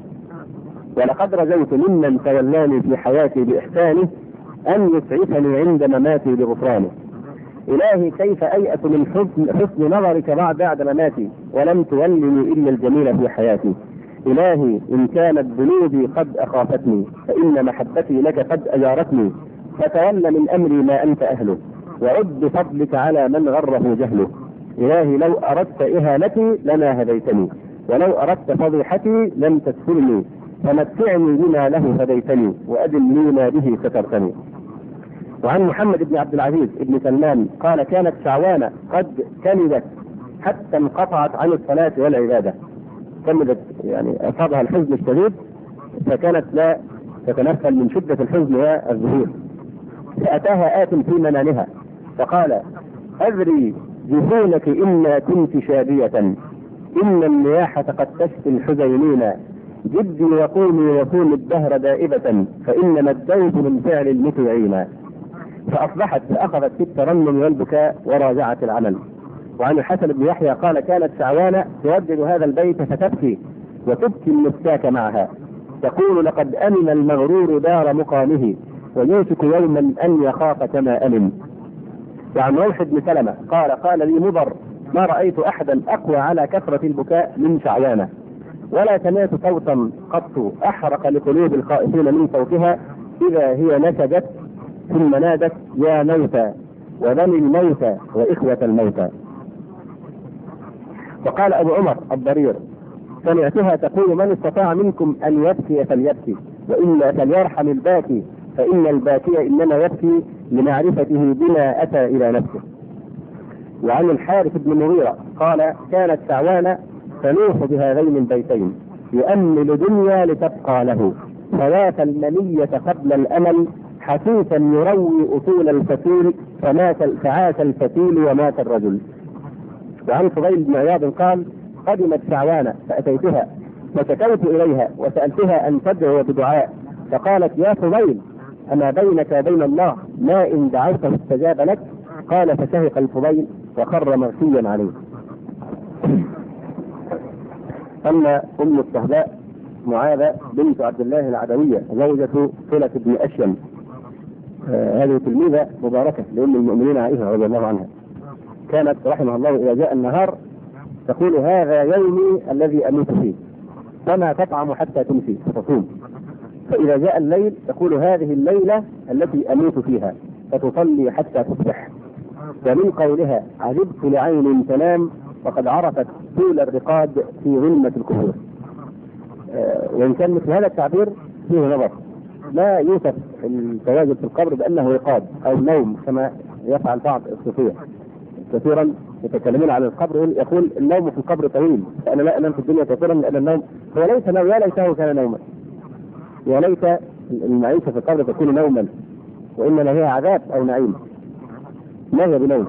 ولقد رجوت ممن تولاني في حياتي بإحسانه أن يسعفني عند مماتي بغفرانه. إلهي كيف أيأس من حسن, حسن نظرك بعد بعد مماتي، ولم تولني إلا الجميل في حياتي. إلهي إن كانت ذنوبي قد أخافتني فإن محبتي لك قد أجارتني، فتول من أمري ما أنت أهله، وعد بفضلك على من غره جهله. إلهي لو أردت إهانتي لما هديتني، ولو أردت فضيحتي لم تدخلني، فمتعني بما له هديتني، وأدل ما به سترتني. وعن محمد بن عبد العزيز بن سلمان قال: كانت شعوانة قد كمدت حتى انقطعت عن الصلاة والعبادة، كمدت يعني أصابها الحزن الشديد، فكانت لا تتنفل من شدة الحزن والذهول. فأتاها آت في منامها فقال: أذري جفونك إما كنت شابية، إن النياحة قد تشفي الحزينين، جدي وقومي وكون الدهر دائبة، فإنما الدوب من فعل المطيعين. فأصبحت فأخذت في الترنم والبكاء وراجعت العمل. وعن الحسن بن يحيى قال: كانت شعوان تردد هذا البيت فتبكي وتبكي المستاك معها، تقول: لقد أمن المغرور دار مقامه ويوشك يوما أن يخاف كما أمن. وعن روح بن سلمة قال: قال لي مضر: ما رأيت أحدا أقوى على كثرة البكاء من شعوان، ولا سمعت صوتا قط أحرق لقلوب الخائفين من صوتها إذا هي نشجت ثم نادت: يا موتى وبني الموتى وإخوة الموتى. وقال أبو عمر الضرير: سمعتها تقول: من استطاع منكم أن يبكي فليبكي، وإلا فليرحم الباكي، فإن الباكي إنما يبكي لمعرفته بما أتى إلى نفسه. وعن الحارث بن مغيرة قال: كانت شعوان تنوح بهذين البيتين: يؤمل دنيا لتبقى له، فوات المنية قبل الأمل، حثيثا يروي أصول الفتيل، فمات فعاش الفتيل ومات الرجل. وعن فضيل بن عياض قال: قدمت شعوان فأتيتها فشكوت إليها وسألتها أن تدعو بدعاء، فقالت: يا فضيل، أما بينك وبين الله ما إن دعوته استجاب لك؟ قال: فشهق الفضيل وخر مغشيا عليه. أما أم الصهباء معاذة بنت عبد الله العدوية زوجة صلة بن أشيم، آه هذه تلميذة مباركة لأم المؤمنين عائشة رضي الله عنها، كانت رحمها الله إذا جاء النهار تقول: هذا يومي الذي أموت فيه، وما تطعم حتى تمسي فتصوم. فإذا جاء الليل تقول: هذه الليلة التي أموت فيها، فتصلي حتى تصبح. ومن قولها: عجبت لعين تنام وقد عرفت طول الرقاد في ظلمة القبور. آه وإن كان مثل هذا التعبير فيه نظر، لا يوصف التواجد في القبر بأنه رقاد أو نوم كما يفعل بعض الصوفية كثيرا يتكلمون عن القبر، يقول: النوم في القبر طويل، فأنا لا أنام في الدنيا كثيرا لأن النوم هو ليس نوم، يا ليته كان نوما، يا ليت المعيشة في القبر تكون نوما، وإنما هي عذاب أو نعيم، ما هي بنوم.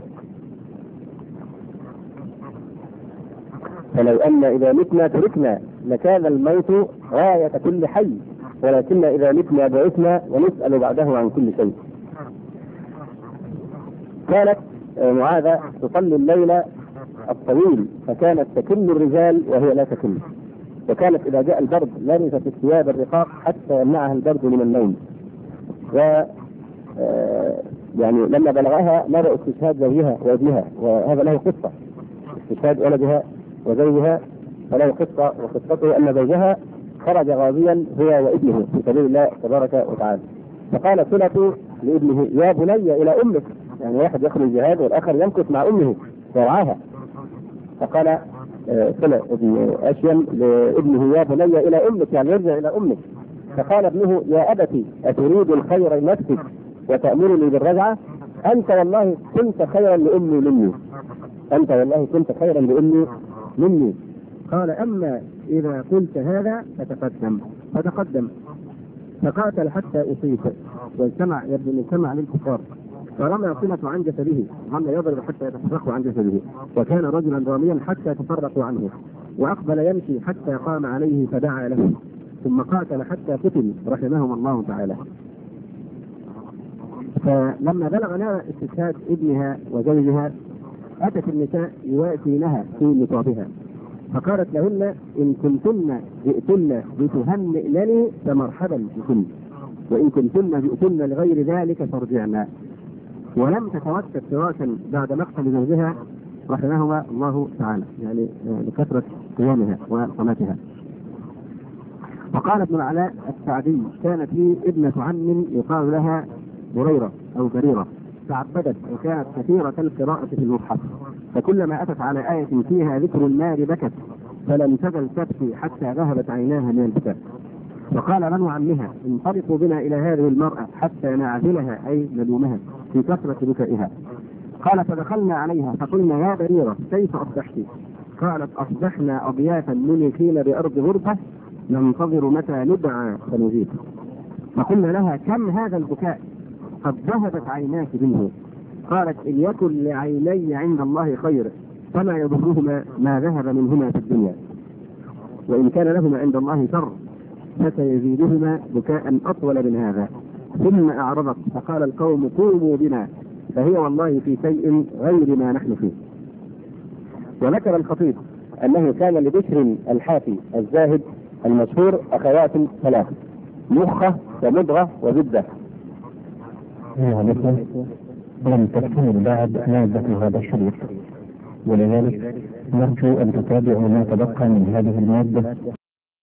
فلو أن إذا متنا تركنا لكان الموت غاية كل حي، ولكن إذا متنا بعثنا ونسأل بعده عن كل شيء. كانت معاذة تصلي الليل الطويل، فكانت تكل الرجال وهي لا تكل، وكانت إذا جاء البرد لبست الثياب الرقاق حتى يمنعها البرد من النوم. و يعني لما بلغها نبأ استشهاد زوجها وابنها، وهذا له قصة، استشهاد ولدها وزوجها فله قصة، وقصته أن زوجها خرج غازيا هو وابنه في سبيل الله تبارك وتعالى، فقال صلة لابنه: يا بني إلى أمك، يعني واحد يخرج الجهاد والآخر يمكث مع أمه يرعاها. فقال صلة ابن أشيم لابنه: يا بني إلى أمك، يعني يرجع إلى أمك. فقال ابنه: يا أبتي، أتريد الخير لنفسك وتأمرني بالرجعة؟ أنت والله كنت خيرا لأمي مني، أنت والله كنت خيرا لأمي مني. قال: أما إذا قلت هذا فتقدم. فتقدم فقاتل حتى أصيب، واجتمع يبدو اجتمع للكفار، فرمى صلة عن جسده، ظل يضرب حتى يتفرقوا عن جسده، وكان رجلا راميا حتى تفرقوا عنه، وأقبل يمشي حتى قام عليه فدعا له، ثم قاتل حتى قتل رحمهم الله تعالى. فلما بلغنا استشهاد ابنها وزوجها أتت النساء يواسينها في نصابها، فقالت لهن: إن كنتن جئتن لتهنئنني فمرحبا بكن، وإن كنتن جئتن لغير ذلك فارجعنا. ولم تتوسط فراشا بعد مقتل زوجها رحمهما الله تعالى، يعني لكثرة قيامها وصلاتها. وقال ابن العلاء السعدي: كانت لي ابنة عم يقال لها بريرة أو بريرة، تعبدت وكانت كثيرة القراءة في المصحف، فكلما أتت على آية فيها ذكر النار بكت، فلم تزل تبكي حتى ذهبت عيناها من البكاء. وقال بنو عمها: انطلقوا بنا إلى هذه المرأة حتى نعزلها، أي ندومها في كثرة بكائها. قال: فدخلنا عليها فقلنا: يا بريرة، كيف أصبحت؟ قالت: أصبحنا أضيافا منيخين بأرض غربة ننتظر متى ندعى فنجيب. فقلنا لها: كم هذا البكاء؟ قد ذهبت عيناك منه. قالت: إن يكن لعيني عند الله خير فما يضرهما ما ذهب منهما في الدنيا، وإن كان لهما عند الله شر فسيزيدهما بكاء أطول من هذا. ثم أعرضت فقال القوم قوموا بنا، فهي والله في شيء غير ما نحن فيه. وذكر الخطيب أنه كان لبشر الحافي الزاهد المشهور أخوات ثلاث، مخة ومضغة وزبدة. لم تكتمل بعد مادة هذا الشريط، ولذلك نرجو أن تتابعوا ما تبقى من هذه المادة